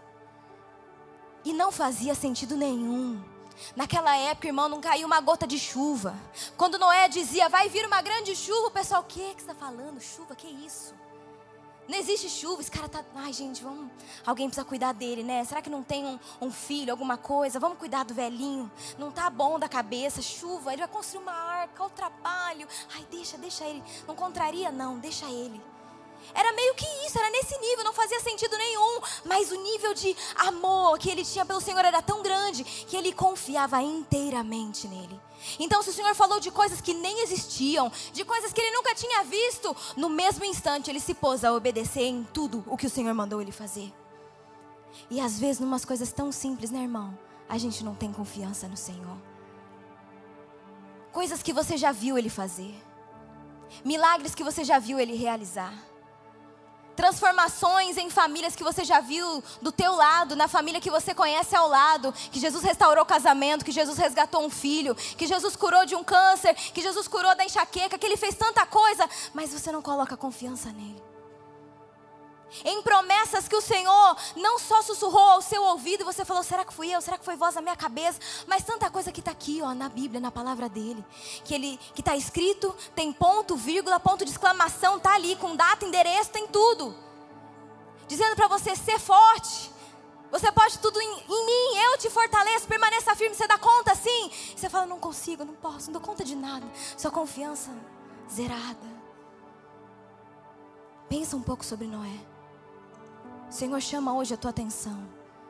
E não fazia sentido nenhum. Naquela época, irmão, não caiu uma gota de chuva. Quando Noé dizia, vai vir uma grande chuva, o pessoal, o que que você está falando? Chuva, que isso? Não existe chuva, esse cara tá... Ai, gente, vamos... Alguém precisa cuidar dele, né? Será que não tem um, um filho, alguma coisa? Vamos cuidar do velhinho. Não tá bom da cabeça, chuva. Ele vai construir uma arca, o trabalho. Ai, deixa, deixa ele. Não contraria, não, deixa ele. Era meio que isso, era nesse nível, não fazia sentido nenhum. Mas o nível de amor que ele tinha pelo Senhor era tão grande que ele confiava inteiramente nele. Então se o Senhor falou de coisas que nem existiam, de coisas que ele nunca tinha visto, no mesmo instante ele se pôs a obedecer em tudo o que o Senhor mandou ele fazer. E às vezes numas coisas tão simples, né, irmão? A gente não tem confiança no Senhor. Coisas que você já viu ele fazer, milagres que você já viu ele realizar, transformações em famílias que você já viu do teu lado, na família que você conhece ao lado, que Jesus restaurou o casamento, que Jesus resgatou um filho, que Jesus curou de um câncer, que Jesus curou da enxaqueca, que Ele fez tanta coisa, mas você não coloca confiança nele. Em promessas que o Senhor não só sussurrou ao seu ouvido e você falou, será que fui eu? Será que foi voz na minha cabeça? Mas tanta coisa que está aqui, ó, na Bíblia, na palavra dele, que ele, que está escrito, tem ponto, vírgula, ponto de exclamação, está ali com data, endereço, tem tudo. Dizendo para você ser forte, você pode tudo em, em mim, eu te fortaleço, permaneça firme. Você dá conta assim? Você fala, não consigo, não posso, não dou conta de nada. Sua confiança zerada. Pensa um pouco sobre Noé. O Senhor chama hoje a tua atenção.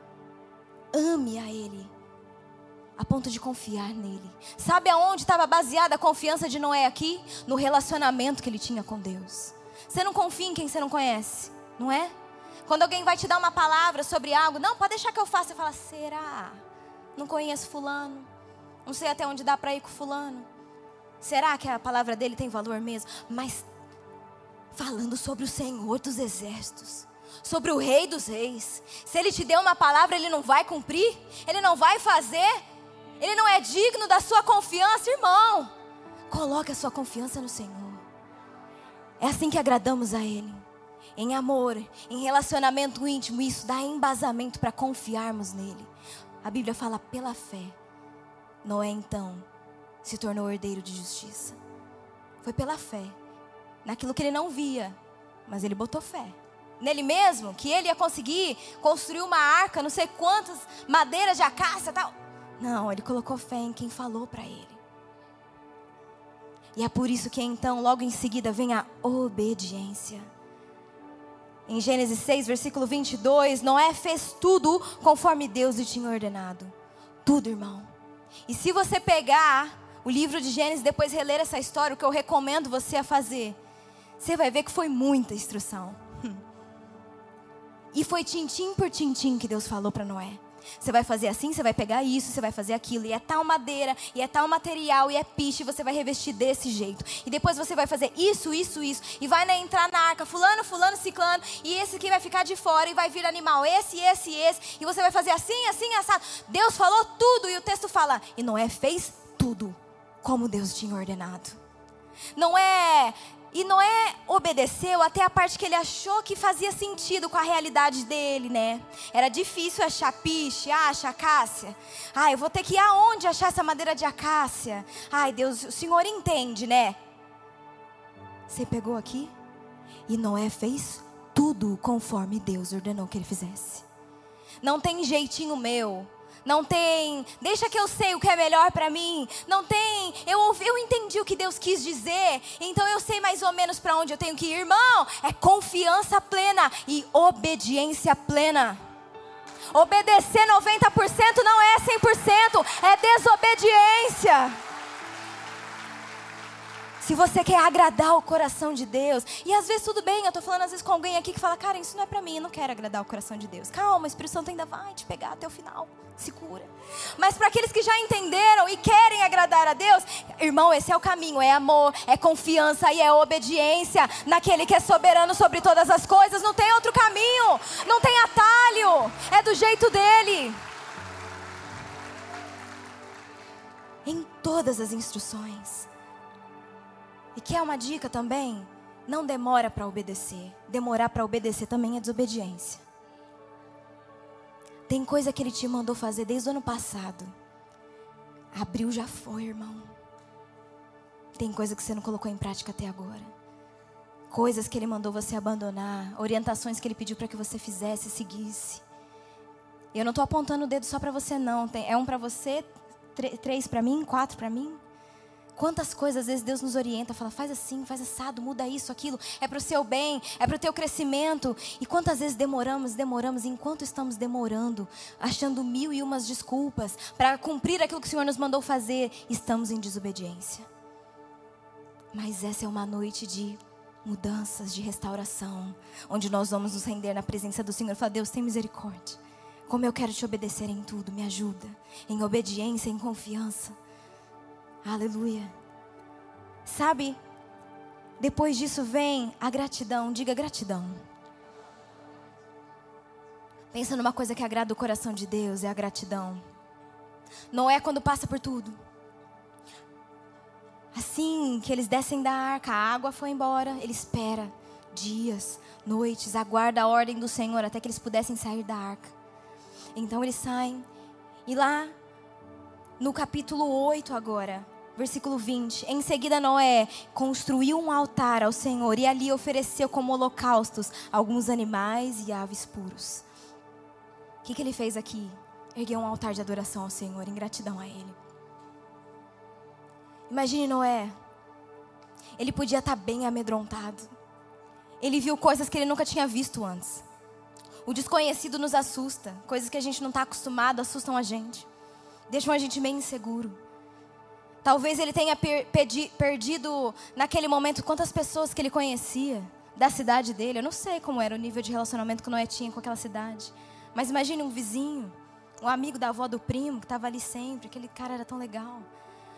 Ame a Ele, a ponto de confiar nele. Sabe aonde estava baseada a confiança de Noé aqui? No relacionamento que ele tinha com Deus. Você não confia em quem você não conhece, não é? Quando alguém vai te dar uma palavra sobre algo, não, pode deixar que eu faça. Você fala, será? Não conheço fulano, não sei até onde dá para ir com fulano. Será que a palavra dele tem valor mesmo? Mas falando sobre o Senhor dos exércitos, sobre o Rei dos reis. Se ele te deu uma palavra, ele não vai cumprir? Ele não vai fazer? Ele não é digno da sua confiança, irmão? Coloque a sua confiança no Senhor. É assim que agradamos a Ele. Em amor, em relacionamento íntimo, isso dá embasamento para confiarmos nele. A Bíblia fala pela fé. Noé então se tornou herdeiro de justiça. Foi pela fé. Naquilo que ele não via, mas ele botou fé. Nele mesmo, que ele ia conseguir construir uma arca, não sei quantas madeiras de acácia e tal. Não, ele colocou fé em quem falou para ele. E é por isso que então, logo em seguida, vem a obediência. Em Gênesis seis, versículo vinte e dois, Noé fez tudo conforme Deus lhe tinha ordenado. Tudo, irmão. E se você pegar o livro de Gênesis e depois reler essa história, o que eu recomendo você a fazer, você vai ver que foi muita instrução. E foi tintim por tintim que Deus falou para Noé. Você vai fazer assim, você vai pegar isso, você vai fazer aquilo. E é tal madeira, e é tal material, e é piche, você vai revestir desse jeito. E depois você vai fazer isso, isso, isso. E vai né, entrar na arca, fulano, fulano, ciclano. E esse aqui vai ficar de fora, e vai vir animal, esse, esse, esse. E você vai fazer assim, assim, assado. Deus falou tudo, e o texto fala, e Noé fez tudo como Deus tinha ordenado. Não é... E Noé obedeceu até a parte que ele achou que fazia sentido com a realidade dele, né? Era difícil achar piche, ah, achar acácia. Ah, eu vou ter que ir aonde achar essa madeira de acácia? Ai, Deus, o Senhor entende, né? Você pegou aqui e Noé fez tudo conforme Deus ordenou que ele fizesse. Não tem jeitinho meu. Não tem, deixa que eu sei o que é melhor para mim. Não tem, eu, ouvi, eu entendi o que Deus quis dizer. Então eu sei mais ou menos para onde eu tenho que ir. Irmão, é confiança plena e obediência plena. Obedecer noventa por cento não é cem por cento, é desobediência. Se você quer agradar o coração de Deus, e às vezes tudo bem, eu estou falando às vezes com alguém aqui que fala, cara, isso não é para mim, eu não quero agradar o coração de Deus. Calma, o Espírito Santo ainda vai te pegar até o final, segura. Mas para aqueles que já entenderam e querem agradar a Deus, irmão, esse é o caminho, é amor, é confiança e é obediência naquele que é soberano sobre todas as coisas. Não tem outro caminho, não tem atalho, é do jeito dele. Em todas as instruções. E quer uma dica também? Não demora para obedecer. Demorar para obedecer também é desobediência. Tem coisa que ele te mandou fazer desde o ano passado. Abril já foi, irmão. Tem coisa que você não colocou em prática até agora. Coisas que ele mandou você abandonar. Orientações que ele pediu para que você fizesse e seguisse. Eu não estou apontando o dedo só para você não. Tem, é um para você, três para mim, quatro para mim. Quantas coisas às vezes Deus nos orienta, fala, faz assim, faz assado, muda isso, aquilo, é para o seu bem, é para o teu crescimento. E quantas vezes demoramos, demoramos, e enquanto estamos demorando, achando mil e umas desculpas para cumprir aquilo que o Senhor nos mandou fazer, estamos em desobediência. Mas essa é uma noite de mudanças, de restauração, onde nós vamos nos render na presença do Senhor. Fala, Deus, tem misericórdia. Como eu quero te obedecer em tudo, me ajuda, em obediência, em confiança. Aleluia. Sabe, depois disso vem a gratidão. Diga gratidão. Pensa numa coisa que agrada o coração de Deus, é a gratidão. Noé, quando passa por tudo, assim que eles descem da arca, a água foi embora, ele espera dias, noites, aguarda a ordem do Senhor até que eles pudessem sair da arca. Então eles saem, e lá no capítulo oito agora, versículo vinte, em seguida Noé construiu um altar ao Senhor e ali ofereceu como holocaustos alguns animais e aves puros. O que, que ele fez aqui? Ergueu um altar de adoração ao Senhor, em gratidão a Ele. Imagine Noé, ele podia estar bem amedrontado. Ele viu coisas que ele nunca tinha visto antes. O desconhecido nos assusta, coisas que a gente não está acostumado assustam a gente, deixam a gente meio inseguro. Talvez ele tenha per- pedi- perdido naquele momento quantas pessoas que ele conhecia da cidade dele. Eu não sei como era o nível de relacionamento que Noé tinha com aquela cidade. Mas imagine um vizinho, um amigo da avó do primo que estava ali sempre. Aquele cara era tão legal.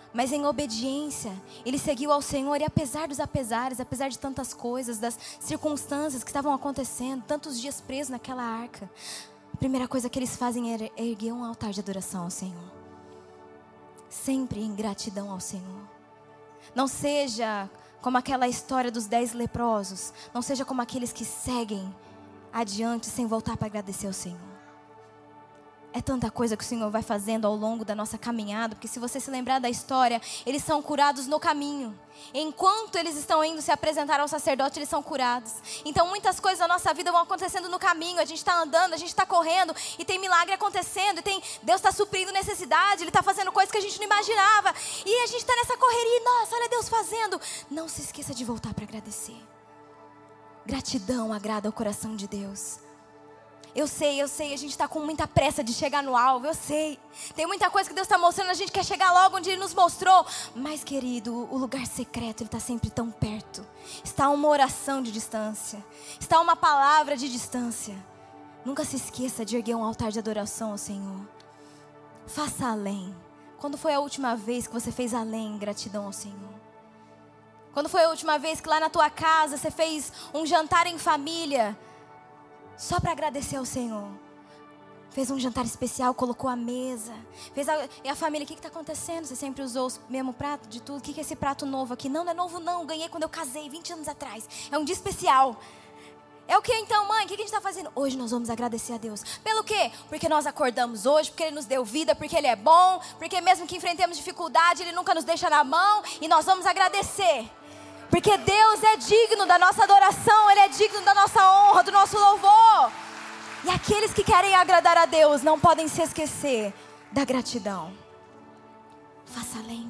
Mas em obediência, ele seguiu ao Senhor. E apesar dos apesares, apesar de tantas coisas, das circunstâncias que estavam acontecendo, tantos dias presos naquela arca, a primeira coisa que eles fazem é erguer um altar de adoração ao Senhor. Sempre em gratidão ao Senhor. Não seja como aquela história dos dez leprosos. Não seja como aqueles que seguem adiante sem voltar para agradecer ao Senhor. É tanta coisa que o Senhor vai fazendo ao longo da nossa caminhada, porque se você se lembrar da história, eles são curados no caminho. Enquanto eles estão indo se apresentar ao sacerdote, eles são curados. Então muitas coisas da nossa vida vão acontecendo no caminho. A gente está andando, a gente está correndo e tem milagre acontecendo. E tem, Deus está suprindo necessidade, Ele está fazendo coisas que a gente não imaginava. E a gente está nessa correria, nossa, olha Deus fazendo. Não se esqueça de voltar para agradecer. Gratidão agrada ao coração de Deus. Eu sei, eu sei, a gente está com muita pressa de chegar no alvo, eu sei. Tem muita coisa que Deus está mostrando, a gente quer chegar logo onde Ele nos mostrou. Mas querido, o lugar secreto, Ele está sempre tão perto. Está uma oração de distância. Está uma palavra de distância. Nunca se esqueça de erguer um altar de adoração ao Senhor. Faça além. Quando foi a última vez que você fez além em gratidão ao Senhor? Quando foi a última vez que lá na tua casa você fez um jantar em família, só para agradecer ao Senhor? Fez um jantar especial, colocou a mesa. Fez a, e a família, o que está acontecendo? Você sempre usou o mesmo prato de tudo? O que, que é esse prato novo aqui? Não, não é novo não, ganhei quando eu casei, vinte anos atrás. É um dia especial. É o que então, mãe? O que, que a gente está fazendo? Hoje nós vamos agradecer a Deus. Pelo quê? Porque nós acordamos hoje, porque Ele nos deu vida, porque Ele é bom, porque mesmo que enfrentemos dificuldade, Ele nunca nos deixa na mão. E nós vamos agradecer. Porque Deus é digno da nossa adoração, Ele é digno da nossa honra, do nosso louvor. E aqueles que querem agradar a Deus não podem se esquecer da gratidão. Faça além.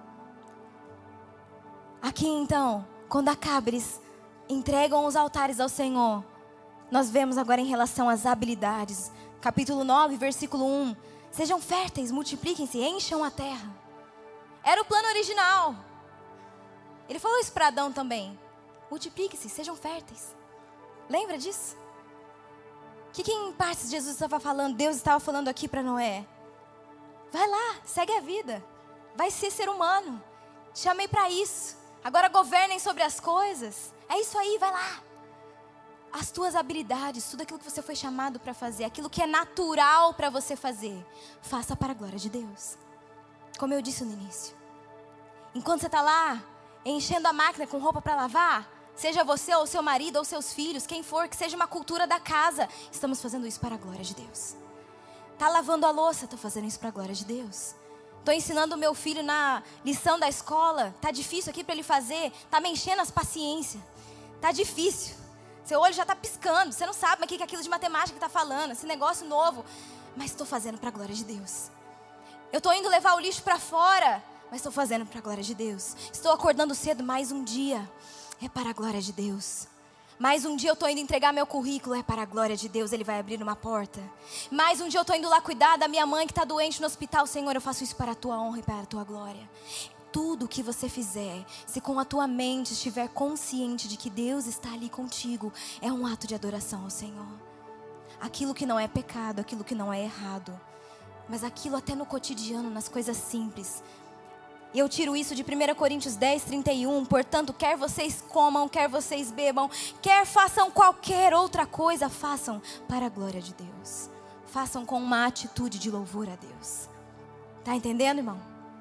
Aqui então, quando Acáberes entregam os altares ao Senhor, nós vemos agora em relação às habilidades. Capítulo nove, versículo um. Sejam férteis, multipliquem-se, encham a terra. Era o plano original. Ele falou isso para Adão também. Multipliquem-se, sejam férteis. Lembra disso? O que, que em partes Jesus estava falando? Deus estava falando aqui para Noé. Vai lá, segue a vida. Vai ser ser humano. Te chamei para isso. Agora governem sobre as coisas. É isso aí, vai lá. As tuas habilidades, tudo aquilo que você foi chamado para fazer, aquilo que é natural para você fazer, faça para a glória de Deus. Como eu disse no início. Enquanto você está lá enchendo a máquina com roupa para lavar, seja você ou seu marido ou seus filhos, quem for, que seja uma cultura da casa, estamos fazendo isso para a glória de Deus. Está lavando a louça, estou fazendo isso para a glória de Deus. Estou ensinando o meu filho na lição da escola, está difícil aqui para ele fazer, está me enchendo as paciências, está difícil. Seu olho já está piscando, você não sabe mas o que é aquilo de matemática que está falando, esse negócio novo, mas estou fazendo para a glória de Deus. Eu estou indo levar o lixo para fora, mas estou fazendo para a glória de Deus. Estou acordando cedo mais um dia, é para a glória de Deus. Mais um dia eu estou indo entregar meu currículo, é para a glória de Deus, Ele vai abrir uma porta. Mais um dia eu estou indo lá cuidar da minha mãe que está doente no hospital, Senhor, eu faço isso para a Tua honra e para a Tua glória. Tudo o que você fizer, se com a tua mente estiver consciente de que Deus está ali contigo, é um ato de adoração ao Senhor. Aquilo que não é pecado, aquilo que não é errado, mas aquilo até no cotidiano, nas coisas simples. E eu tiro isso de primeira Coríntios dez, trinta e um. Portanto, quer vocês comam, quer vocês bebam, quer façam qualquer outra coisa, façam para a glória de Deus. Façam com uma atitude de louvor a Deus. Tá entendendo, irmão?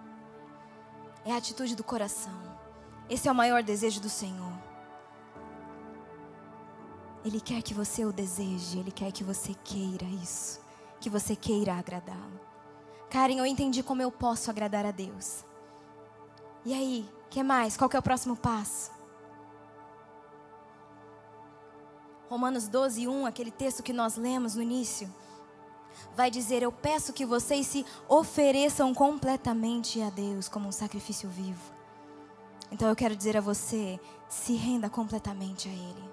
É a atitude do coração. Esse é o maior desejo do Senhor. Ele quer que você o deseje, Ele quer que você queira isso, que você queira agradá-lo. Karen, eu entendi como eu posso agradar a Deus. E aí, o que mais? Qual que é o próximo passo? Romanos doze, um, aquele texto que nós lemos no início, vai dizer: eu peço que vocês se ofereçam completamente a Deus como um sacrifício vivo. Então eu quero dizer a você, se renda completamente a Ele.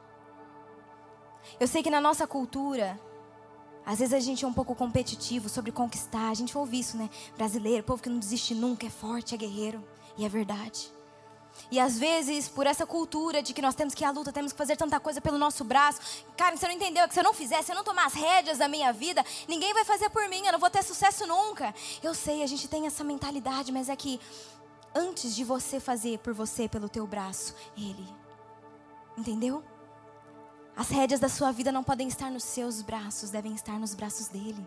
Eu sei que na nossa cultura, às vezes a gente é um pouco competitivo sobre conquistar. A gente ouve isso, né? Brasileiro, povo que não desiste nunca, é forte, é guerreiro. E é verdade. E às vezes, por essa cultura de que nós temos que ir à luta, temos que fazer tanta coisa pelo nosso braço. Cara, você não entendeu, é que se eu não fizer, se eu não tomar as rédeas da minha vida, ninguém vai fazer por mim, eu não vou ter sucesso nunca. Eu sei, a gente tem essa mentalidade, mas é que antes de você fazer por você, pelo teu braço, Ele. Entendeu? As rédeas da sua vida não podem estar nos seus braços, devem estar nos braços dEle.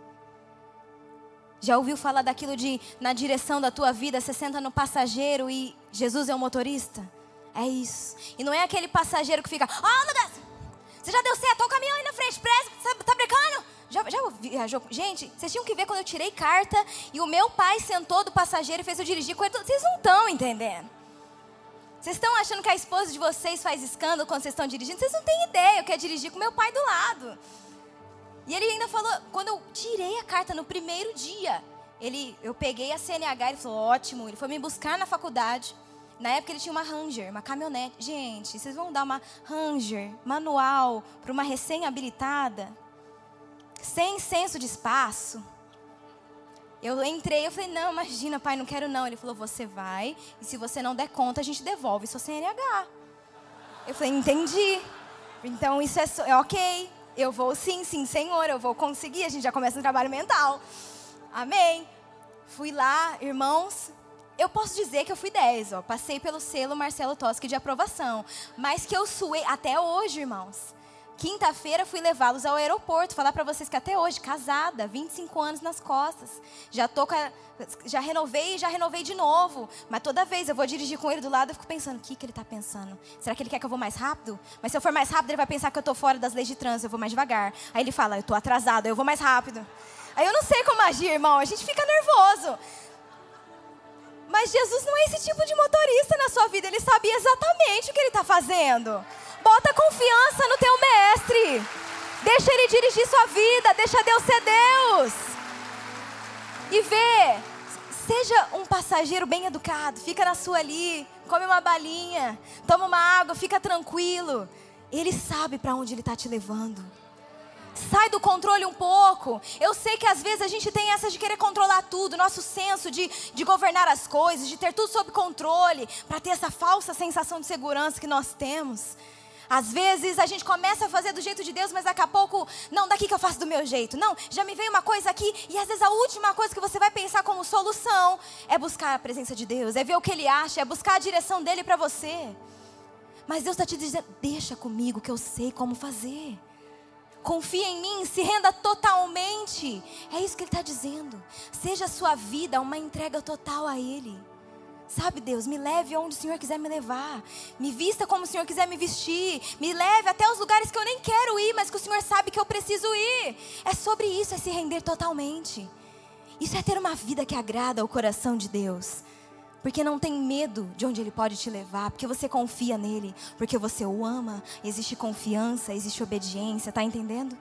Já ouviu falar daquilo de, na direção da tua vida, você senta no passageiro e Jesus é o motorista? É isso. E não é aquele passageiro que fica, ó, oh, Lucas, você já deu certo, olha o caminhão aí na frente, presa, tá, tá brecando? Já, já viajou? Gente, vocês tinham que ver quando eu tirei carta e o meu pai sentou do passageiro e fez eu dirigir com ele. Vocês não estão entendendo. Vocês estão achando que a esposa de vocês faz escândalo quando vocês estão dirigindo? Vocês não têm ideia, eu quero dirigir com meu pai do lado. E ele ainda falou, quando eu tirei a carta no primeiro dia, ele, eu peguei a C N H, ele falou, ótimo, ele foi me buscar na faculdade. Na época ele tinha uma Ranger, uma caminhonete. Gente, vocês vão dar uma Ranger manual para uma recém-habilitada, sem senso de espaço? Eu entrei, eu falei, não, imagina, pai, não quero não. Ele falou, você vai, e se você não der conta, a gente devolve sua C N H. Eu falei, entendi. Então isso é, so, é ok. Eu vou sim, sim, Senhor, eu vou conseguir. A gente já começa um trabalho mental. Amém. Fui lá, irmãos. Eu posso dizer que eu fui dez, ó. Passei pelo selo Marcelo Toschi de aprovação. Mas que eu suei até hoje, irmãos. Quinta-feira fui levá-los ao aeroporto. Falar pra vocês que até hoje, casada, vinte e cinco anos nas costas. Já tô com a, já renovei e já renovei de novo. Mas toda vez eu vou dirigir com ele do lado, eu fico pensando, o que, que ele tá pensando? Será que ele quer que eu vou mais rápido? Mas se eu for mais rápido, ele vai pensar que eu tô fora das leis de trânsito, eu vou mais devagar. Aí ele fala, eu tô atrasado, eu vou mais rápido. Aí eu não sei como agir, irmão, a gente fica nervoso. Mas Jesus não é esse tipo de motorista na sua vida, ele sabia exatamente o que ele tá fazendo. Bota confiança no teu mestre. Deixa ele dirigir sua vida. Deixa Deus ser Deus. E vê. Seja um passageiro bem educado. Fica na sua ali. Come uma balinha. Toma uma água. Fica tranquilo. Ele sabe para onde ele está te levando. Sai do controle um pouco. Eu sei que às vezes a gente tem essa de querer controlar tudo. Nosso senso de, de governar as coisas. De ter tudo sob controle. Para ter essa falsa sensação de segurança que nós temos. Às vezes a gente começa a fazer do jeito de Deus, mas daqui a pouco, não, daqui que eu faço do meu jeito. Não, já me veio uma coisa aqui, e às vezes a última coisa que você vai pensar como solução é buscar a presença de Deus, é ver o que Ele acha, é buscar a direção dEle para você. Mas Deus está te dizendo, deixa comigo que eu sei como fazer. Confia em mim, se renda totalmente. É isso que Ele está dizendo. Seja a sua vida uma entrega total a Ele. Sabe, Deus, me leve onde o Senhor quiser me levar. Me vista como o Senhor quiser me vestir. Me leve até os lugares que eu nem quero ir, mas que o Senhor sabe que eu preciso ir. É sobre isso, é se render totalmente. Isso é ter uma vida que agrada ao coração de Deus. Porque não tem medo de onde Ele pode te levar. Porque você confia nele. Porque você o ama. Existe confiança, existe obediência. Tá entendendo?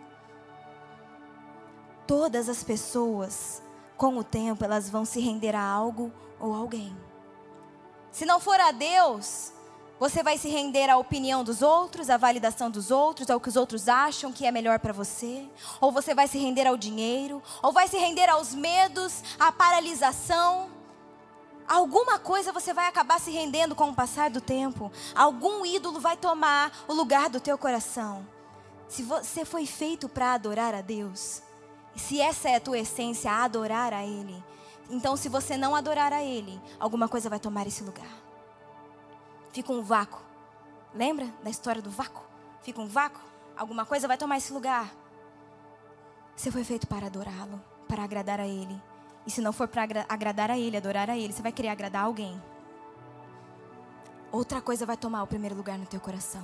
Todas as pessoas, com o tempo, elas vão se render a algo ou a alguém. Se não for a Deus, você vai se render à opinião dos outros, à validação dos outros, ao que os outros acham que é melhor para você. Ou você vai se render ao dinheiro, ou vai se render aos medos, à paralisação. Alguma coisa você vai acabar se rendendo com o passar do tempo. Algum ídolo vai tomar o lugar do teu coração. Se você foi feito para adorar a Deus, se essa é a tua essência, adorar a Ele, então, se você não adorar a Ele, alguma coisa vai tomar esse lugar. Fica um vácuo. Lembra da história do vácuo? Fica um vácuo, alguma coisa vai tomar esse lugar. Você foi feito para adorá-lo, para agradar a Ele. E se não for para agra- agradar a Ele, adorar a Ele, você vai querer agradar alguém. Outra coisa vai tomar o primeiro lugar no teu coração.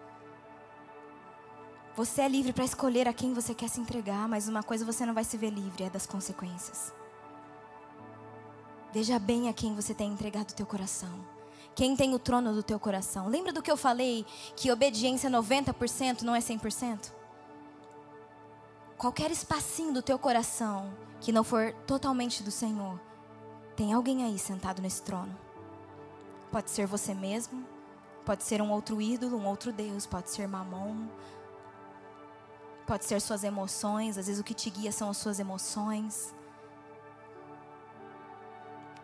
Você é livre para escolher a quem você quer se entregar, mas uma coisa você não vai se ver livre, é das consequências. Veja bem a quem você tem entregado o teu coração. Quem tem o trono do teu coração. Lembra do que eu falei? Que obediência noventa por cento não é cem por cento? Qualquer espacinho do teu coração que não for totalmente do Senhor, tem alguém aí sentado nesse trono. Pode ser você mesmo. Pode ser um outro ídolo, um outro Deus. Pode ser Mamon. Pode ser suas emoções. Às vezes o que te guia são as suas emoções.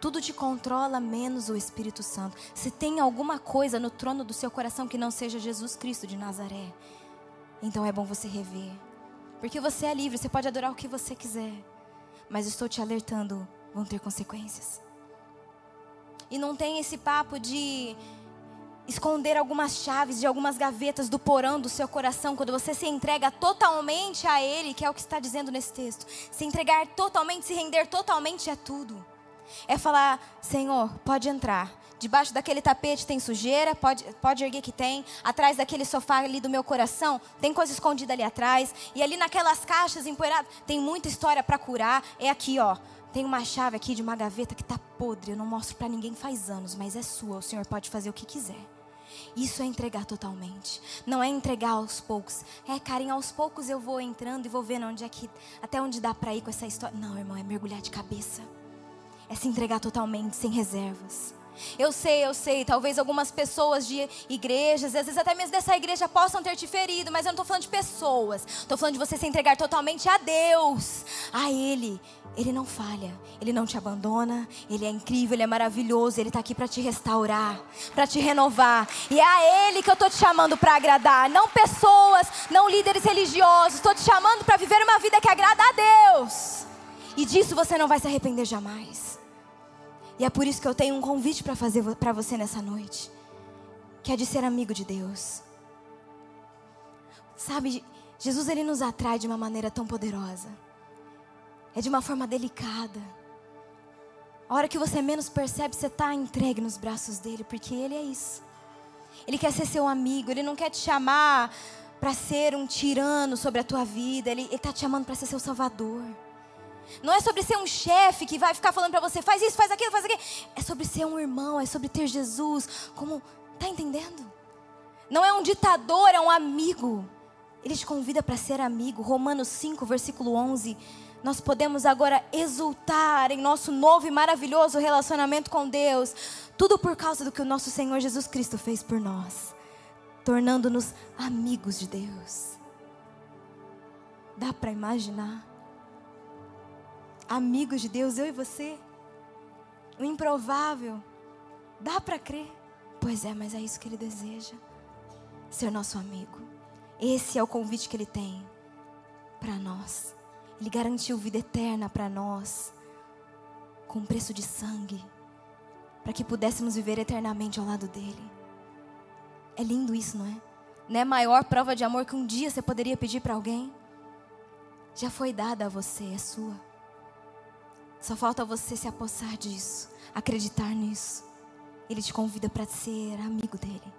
Tudo te controla menos o Espírito Santo. Se tem alguma coisa no trono do seu coração que não seja Jesus Cristo de Nazaré, então é bom você rever. Porque você é livre, você pode adorar o que você quiser. Mas estou te alertando, vão ter consequências. E não tem esse papo de esconder algumas chaves de algumas gavetas do porão do seu coração. Quando você se entrega totalmente a Ele, que é o que está dizendo nesse texto. Se entregar totalmente, se render totalmente é tudo. É falar, Senhor, pode entrar. Debaixo daquele tapete tem sujeira, pode, pode erguer que tem. Atrás daquele sofá ali do meu coração, tem coisa escondida ali atrás. E ali naquelas caixas empoeiradas, tem muita história para curar. É aqui, ó. Tem uma chave aqui de uma gaveta que está podre. Eu não mostro para ninguém faz anos, mas é sua. O Senhor pode fazer o que quiser. Isso é entregar totalmente. Não é entregar aos poucos. É, Karen, aos poucos eu vou entrando e vou vendo onde é que, até onde dá para ir com essa história. Não, irmão, é mergulhar de cabeça. É se entregar totalmente, sem reservas. Eu sei, eu sei, talvez algumas pessoas de igrejas, às vezes até mesmo dessa igreja possam ter te ferido, mas eu não estou falando de pessoas. Estou falando de você se entregar totalmente a Deus, a Ele. Ele não falha, Ele não te abandona, Ele é incrível, Ele é maravilhoso, Ele está aqui para te restaurar, para te renovar. E é a Ele que eu estou te chamando para agradar, não pessoas, não líderes religiosos. Estou te chamando para viver uma vida que agrada a Deus. E disso você não vai se arrepender jamais. E é por isso que eu tenho um convite para fazer para você nessa noite, que é de ser amigo de Deus. Sabe, Jesus, Ele nos atrai de uma maneira tão poderosa. É de uma forma delicada. A hora que você menos percebe, você está entregue nos braços dele, porque Ele é isso. Ele quer ser seu amigo, Ele não quer te chamar para ser um tirano sobre a tua vida. Ele está te chamando para ser seu salvador. Não é sobre ser um chefe que vai ficar falando para você, faz isso, faz aquilo, faz aquilo. É sobre ser um irmão, é sobre ter Jesus como, tá entendendo? Não é um ditador, é um amigo. Ele te convida para ser amigo. Romanos cinco, versículo onze. Nós podemos agora exultar em nosso novo e maravilhoso relacionamento com Deus. Tudo por causa do que o nosso Senhor Jesus Cristo fez por nós, tornando-nos amigos de Deus. Dá para imaginar? Amigos de Deus, eu e você. O improvável. Dá para crer? Pois é, mas é isso que Ele deseja. Ser nosso amigo. Esse é o convite que Ele tem para nós. Ele garantiu vida eterna para nós, com preço de sangue, para que pudéssemos viver eternamente ao lado dEle. É lindo isso, não é? Não é a maior prova de amor que um dia você poderia pedir para alguém? Já foi dada a você, é sua. Só falta você se apossar disso, acreditar nisso. Ele te convida para ser amigo dEle.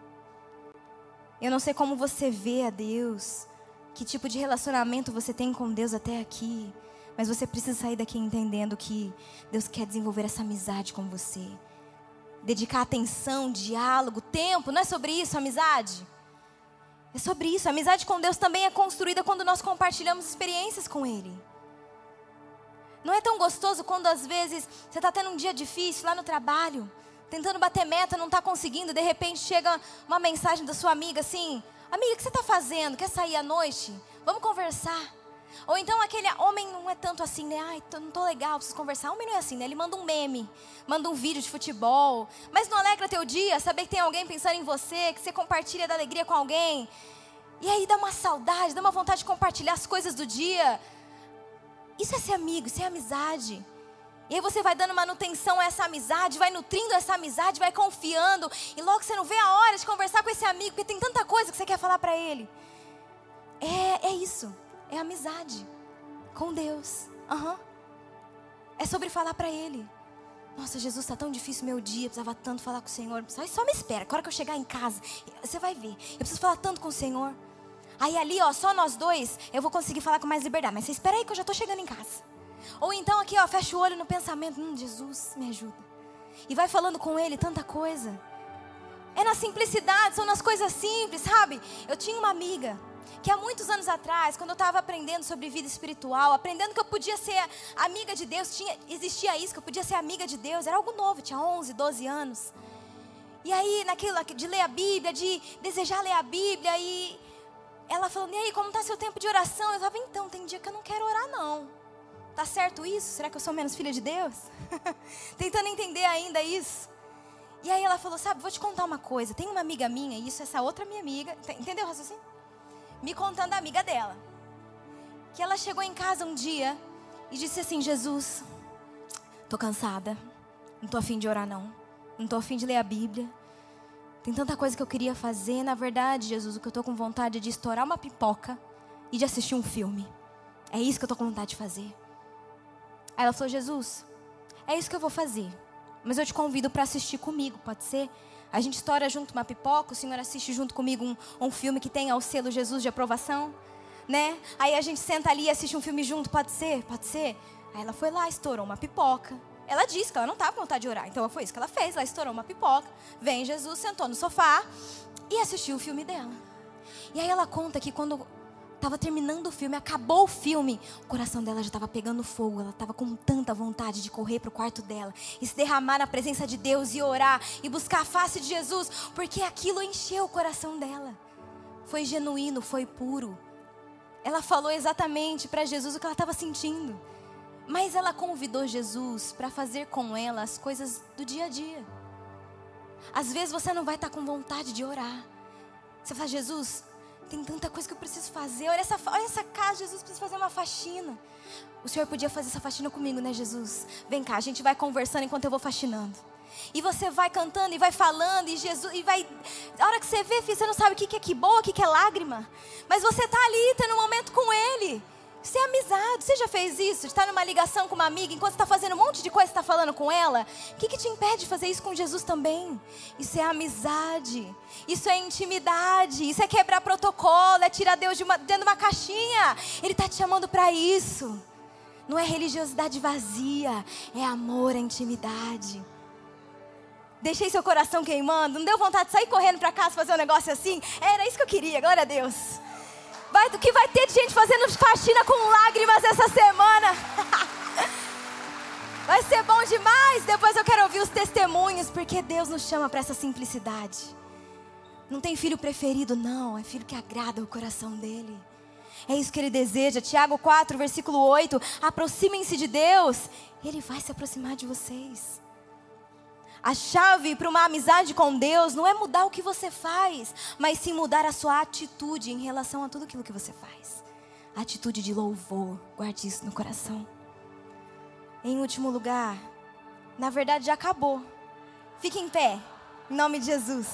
Eu não sei como você vê a Deus, que tipo de relacionamento você tem com Deus até aqui, mas você precisa sair daqui entendendo que Deus quer desenvolver essa amizade com você. Dedicar atenção, diálogo, tempo, não é sobre isso, amizade? É sobre isso. A amizade com Deus também é construída quando nós compartilhamos experiências com Ele. Não é tão gostoso quando às vezes você está tendo um dia difícil lá no trabalho, tentando bater meta, não está conseguindo, de repente chega uma mensagem da sua amiga assim: amiga, o que você está fazendo? Quer sair à noite? Vamos conversar. Ou então aquele homem não é tanto assim, né? Ai, não estou legal, preciso conversar. Homem não é assim, né? Ele manda um meme, manda um vídeo de futebol. Mas não alegra teu dia saber que tem alguém pensando em você, que você compartilha da alegria com alguém. E aí dá uma saudade, dá uma vontade de compartilhar as coisas do dia. Isso é ser amigo, isso é amizade. E aí você vai dando manutenção a essa amizade, vai nutrindo essa amizade, vai confiando. E logo você não vê a hora de conversar com esse amigo, porque tem tanta coisa que você quer falar para ele. É, é isso, é amizade com Deus. Uhum. É sobre falar para Ele. Nossa, Jesus, está tão difícil meu dia, precisava tanto falar com o Senhor. Só, só me espera, que a hora que eu chegar em casa, você vai ver. Eu preciso falar tanto com o Senhor. Aí ali, ó, só nós dois, eu vou conseguir falar com mais liberdade. Mas você espera aí que eu já estou chegando em casa. Ou então aqui, ó, fecha o olho no pensamento. Hum, Jesus, me ajuda. E vai falando com Ele tanta coisa. É na simplicidade, são nas coisas simples, sabe? Eu tinha uma amiga que há muitos anos atrás, quando eu estava aprendendo sobre vida espiritual, aprendendo que eu podia ser amiga de Deus, tinha, existia isso, que eu podia ser amiga de Deus, era algo novo, tinha onze, doze anos. E aí, naquilo de ler a Bíblia, de desejar ler a Bíblia, e ela falando: e aí, como está seu tempo de oração? Eu estava: então, tem dia que eu não quero orar não. Tá certo isso? Será que eu sou menos filha de Deus? Tentando entender ainda isso. E aí ela falou, sabe, vou te contar uma coisa. Tem uma amiga minha, e isso, essa outra minha amiga, entendeu o raciocínio? Me contando da amiga dela. Que ela chegou em casa um dia e disse assim, Jesus, tô cansada. Não tô a fim de orar não. Não tô a fim de ler a Bíblia. Tem tanta coisa que eu queria fazer. Na verdade, Jesus, o que eu tô com vontade é de estourar uma pipoca e de assistir um filme. É isso que eu tô com vontade de fazer. Aí ela falou, Jesus, é isso que eu vou fazer. Mas eu te convido para assistir comigo, pode ser? A gente estoura junto uma pipoca, o Senhor assiste junto comigo um, um filme que tenha o selo Jesus de aprovação, né? Aí a gente senta ali e assiste um filme junto, pode ser? Pode ser? Aí ela foi lá, estourou uma pipoca. Ela disse que ela não estava com vontade de orar, então foi isso que ela fez. Ela estourou uma pipoca, vem Jesus, sentou no sofá e assistiu o filme dela. E aí ela conta que quando estava terminando o filme, acabou o filme, o coração dela já estava pegando fogo. Ela estava com tanta vontade de correr para o quarto dela e se derramar na presença de Deus e orar e buscar a face de Jesus, porque aquilo encheu o coração dela. Foi genuíno, foi puro. Ela falou exatamente para Jesus o que ela estava sentindo. Mas ela convidou Jesus para fazer com ela as coisas do dia a dia. Às vezes você não vai estar com vontade de orar. Você fala, Jesus, tem tanta coisa que eu preciso fazer. Olha essa, olha essa casa, Jesus, preciso fazer uma faxina. O Senhor podia fazer essa faxina comigo, né, Jesus? Vem cá, a gente vai conversando enquanto eu vou faxinando. E você vai cantando e vai falando e Jesus e vai. A hora que você vê, filho, você não sabe o que é que boa, o que é lágrima. Mas você está ali, tendo um momento com Ele. Isso é amizade. Você já fez isso? Está numa ligação com uma amiga, enquanto está fazendo um monte de coisa, está falando com ela? O que, que te impede de fazer isso com Jesus também? Isso é amizade. Isso é intimidade. Isso é quebrar protocolo. É tirar Deus de uma, dentro de uma caixinha. Ele está te chamando para isso. Não é religiosidade vazia. É amor, é intimidade. Deixei seu coração queimando. Não deu vontade de sair correndo para casa fazer um negócio assim? Era isso que eu queria, glória a Deus. Vai, o que vai ter de gente fazendo faxina com lágrimas essa semana? Vai ser bom demais. Depois eu quero ouvir os testemunhos, porque Deus nos chama para essa simplicidade. Não tem filho preferido, não. É filho que agrada o coração dele. É isso que ele deseja. Tiago quatro, versículo oito. Aproximem-se de Deus, e Ele vai se aproximar de vocês. A chave para uma amizade com Deus não é mudar o que você faz, mas sim mudar a sua atitude em relação a tudo aquilo que você faz. A atitude de louvor, guarde isso no coração. Em último lugar, na verdade já acabou. Fique em pé, em nome de Jesus.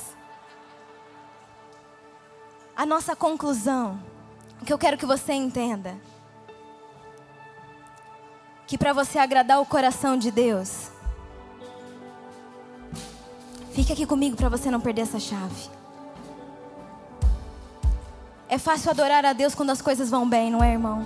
A nossa conclusão, o que eu quero que você entenda, que para você agradar o coração de Deus, fica aqui comigo para você não perder essa chave. É fácil adorar a Deus quando as coisas vão bem, não é, irmão?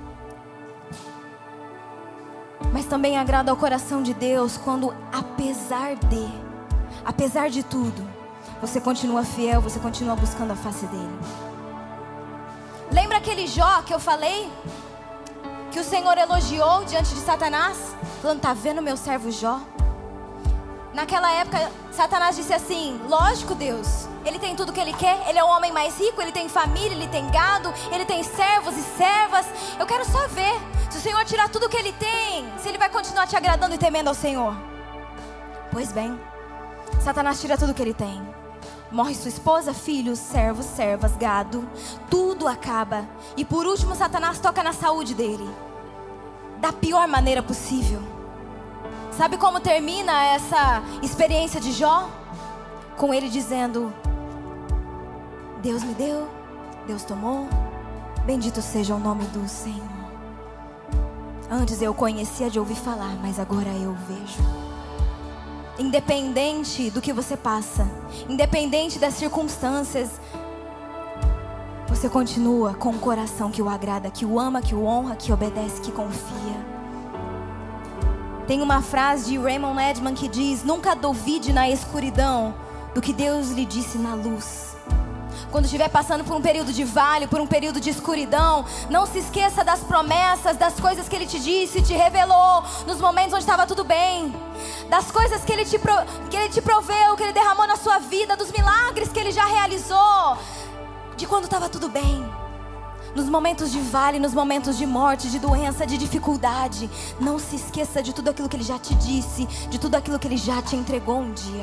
Mas também agrada ao coração de Deus quando, apesar de, apesar de tudo, você continua fiel, você continua buscando a face dele. Lembra aquele Jó que eu falei? Que o Senhor elogiou diante de Satanás? Falando, tá vendo meu servo Jó? Naquela época, Satanás disse assim, lógico, Deus, ele tem tudo que ele quer, ele é o homem mais rico, ele tem família, ele tem gado, ele tem servos e servas. Eu quero só ver, se o Senhor tirar tudo que ele tem, se ele vai continuar te agradando e temendo ao Senhor. Pois bem, Satanás tira tudo que ele tem. Morre sua esposa, filhos, servos, servas, gado, tudo acaba. E por último, Satanás toca na saúde dele, da pior maneira possível. Sabe como termina essa experiência de Jó? Com ele dizendo, Deus me deu, Deus tomou, bendito seja o nome do Senhor. Antes eu conhecia de ouvir falar, mas agora eu vejo. Independente do que você passa, independente das circunstâncias, você continua com um coração que o agrada, que o ama, que o honra, que obedece, que confia. Tem uma frase de Raymond Edman que diz, nunca duvide na escuridão do que Deus lhe disse na luz. Quando estiver passando por um período de vale, por um período de escuridão, não se esqueça das promessas, das coisas que Ele te disse, te revelou, nos momentos onde estava tudo bem. Das coisas que ele, te pro, que Ele te proveu, que Ele derramou na sua vida, dos milagres que Ele já realizou, de quando estava tudo bem. Nos momentos de vale, nos momentos de morte, de doença, de dificuldade, não se esqueça de tudo aquilo que Ele já te disse, de tudo aquilo que Ele já te entregou um dia.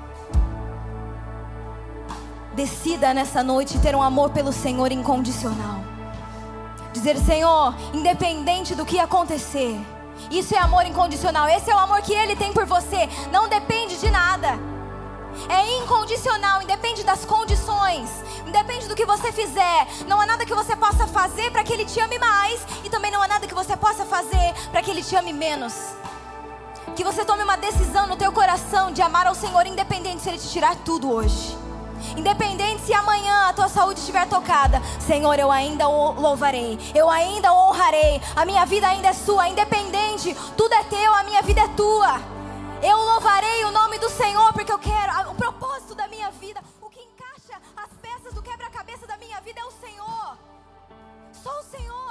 Decida nessa noite ter um amor pelo Senhor incondicional. Dizer: Senhor, independente do que acontecer, isso é amor incondicional. Esse é o amor que Ele tem por você. Não depende de nada. É incondicional, independe das condições, independe do que você fizer. Não há nada que você possa fazer para que Ele te ame mais, e também não há nada que você possa fazer para que Ele te ame menos. Que você tome uma decisão no teu coração de amar ao Senhor, independente se Ele te tirar tudo hoje. Independente se amanhã a tua saúde estiver tocada, Senhor, eu ainda o louvarei, eu ainda o honrarei. A minha vida ainda é sua, independente, tudo é teu, a minha vida é tua. Eu louvarei o nome do Senhor, porque eu quero, o propósito da minha vida, o que encaixa as peças do quebra-cabeça da minha vida é o Senhor. Só o Senhor.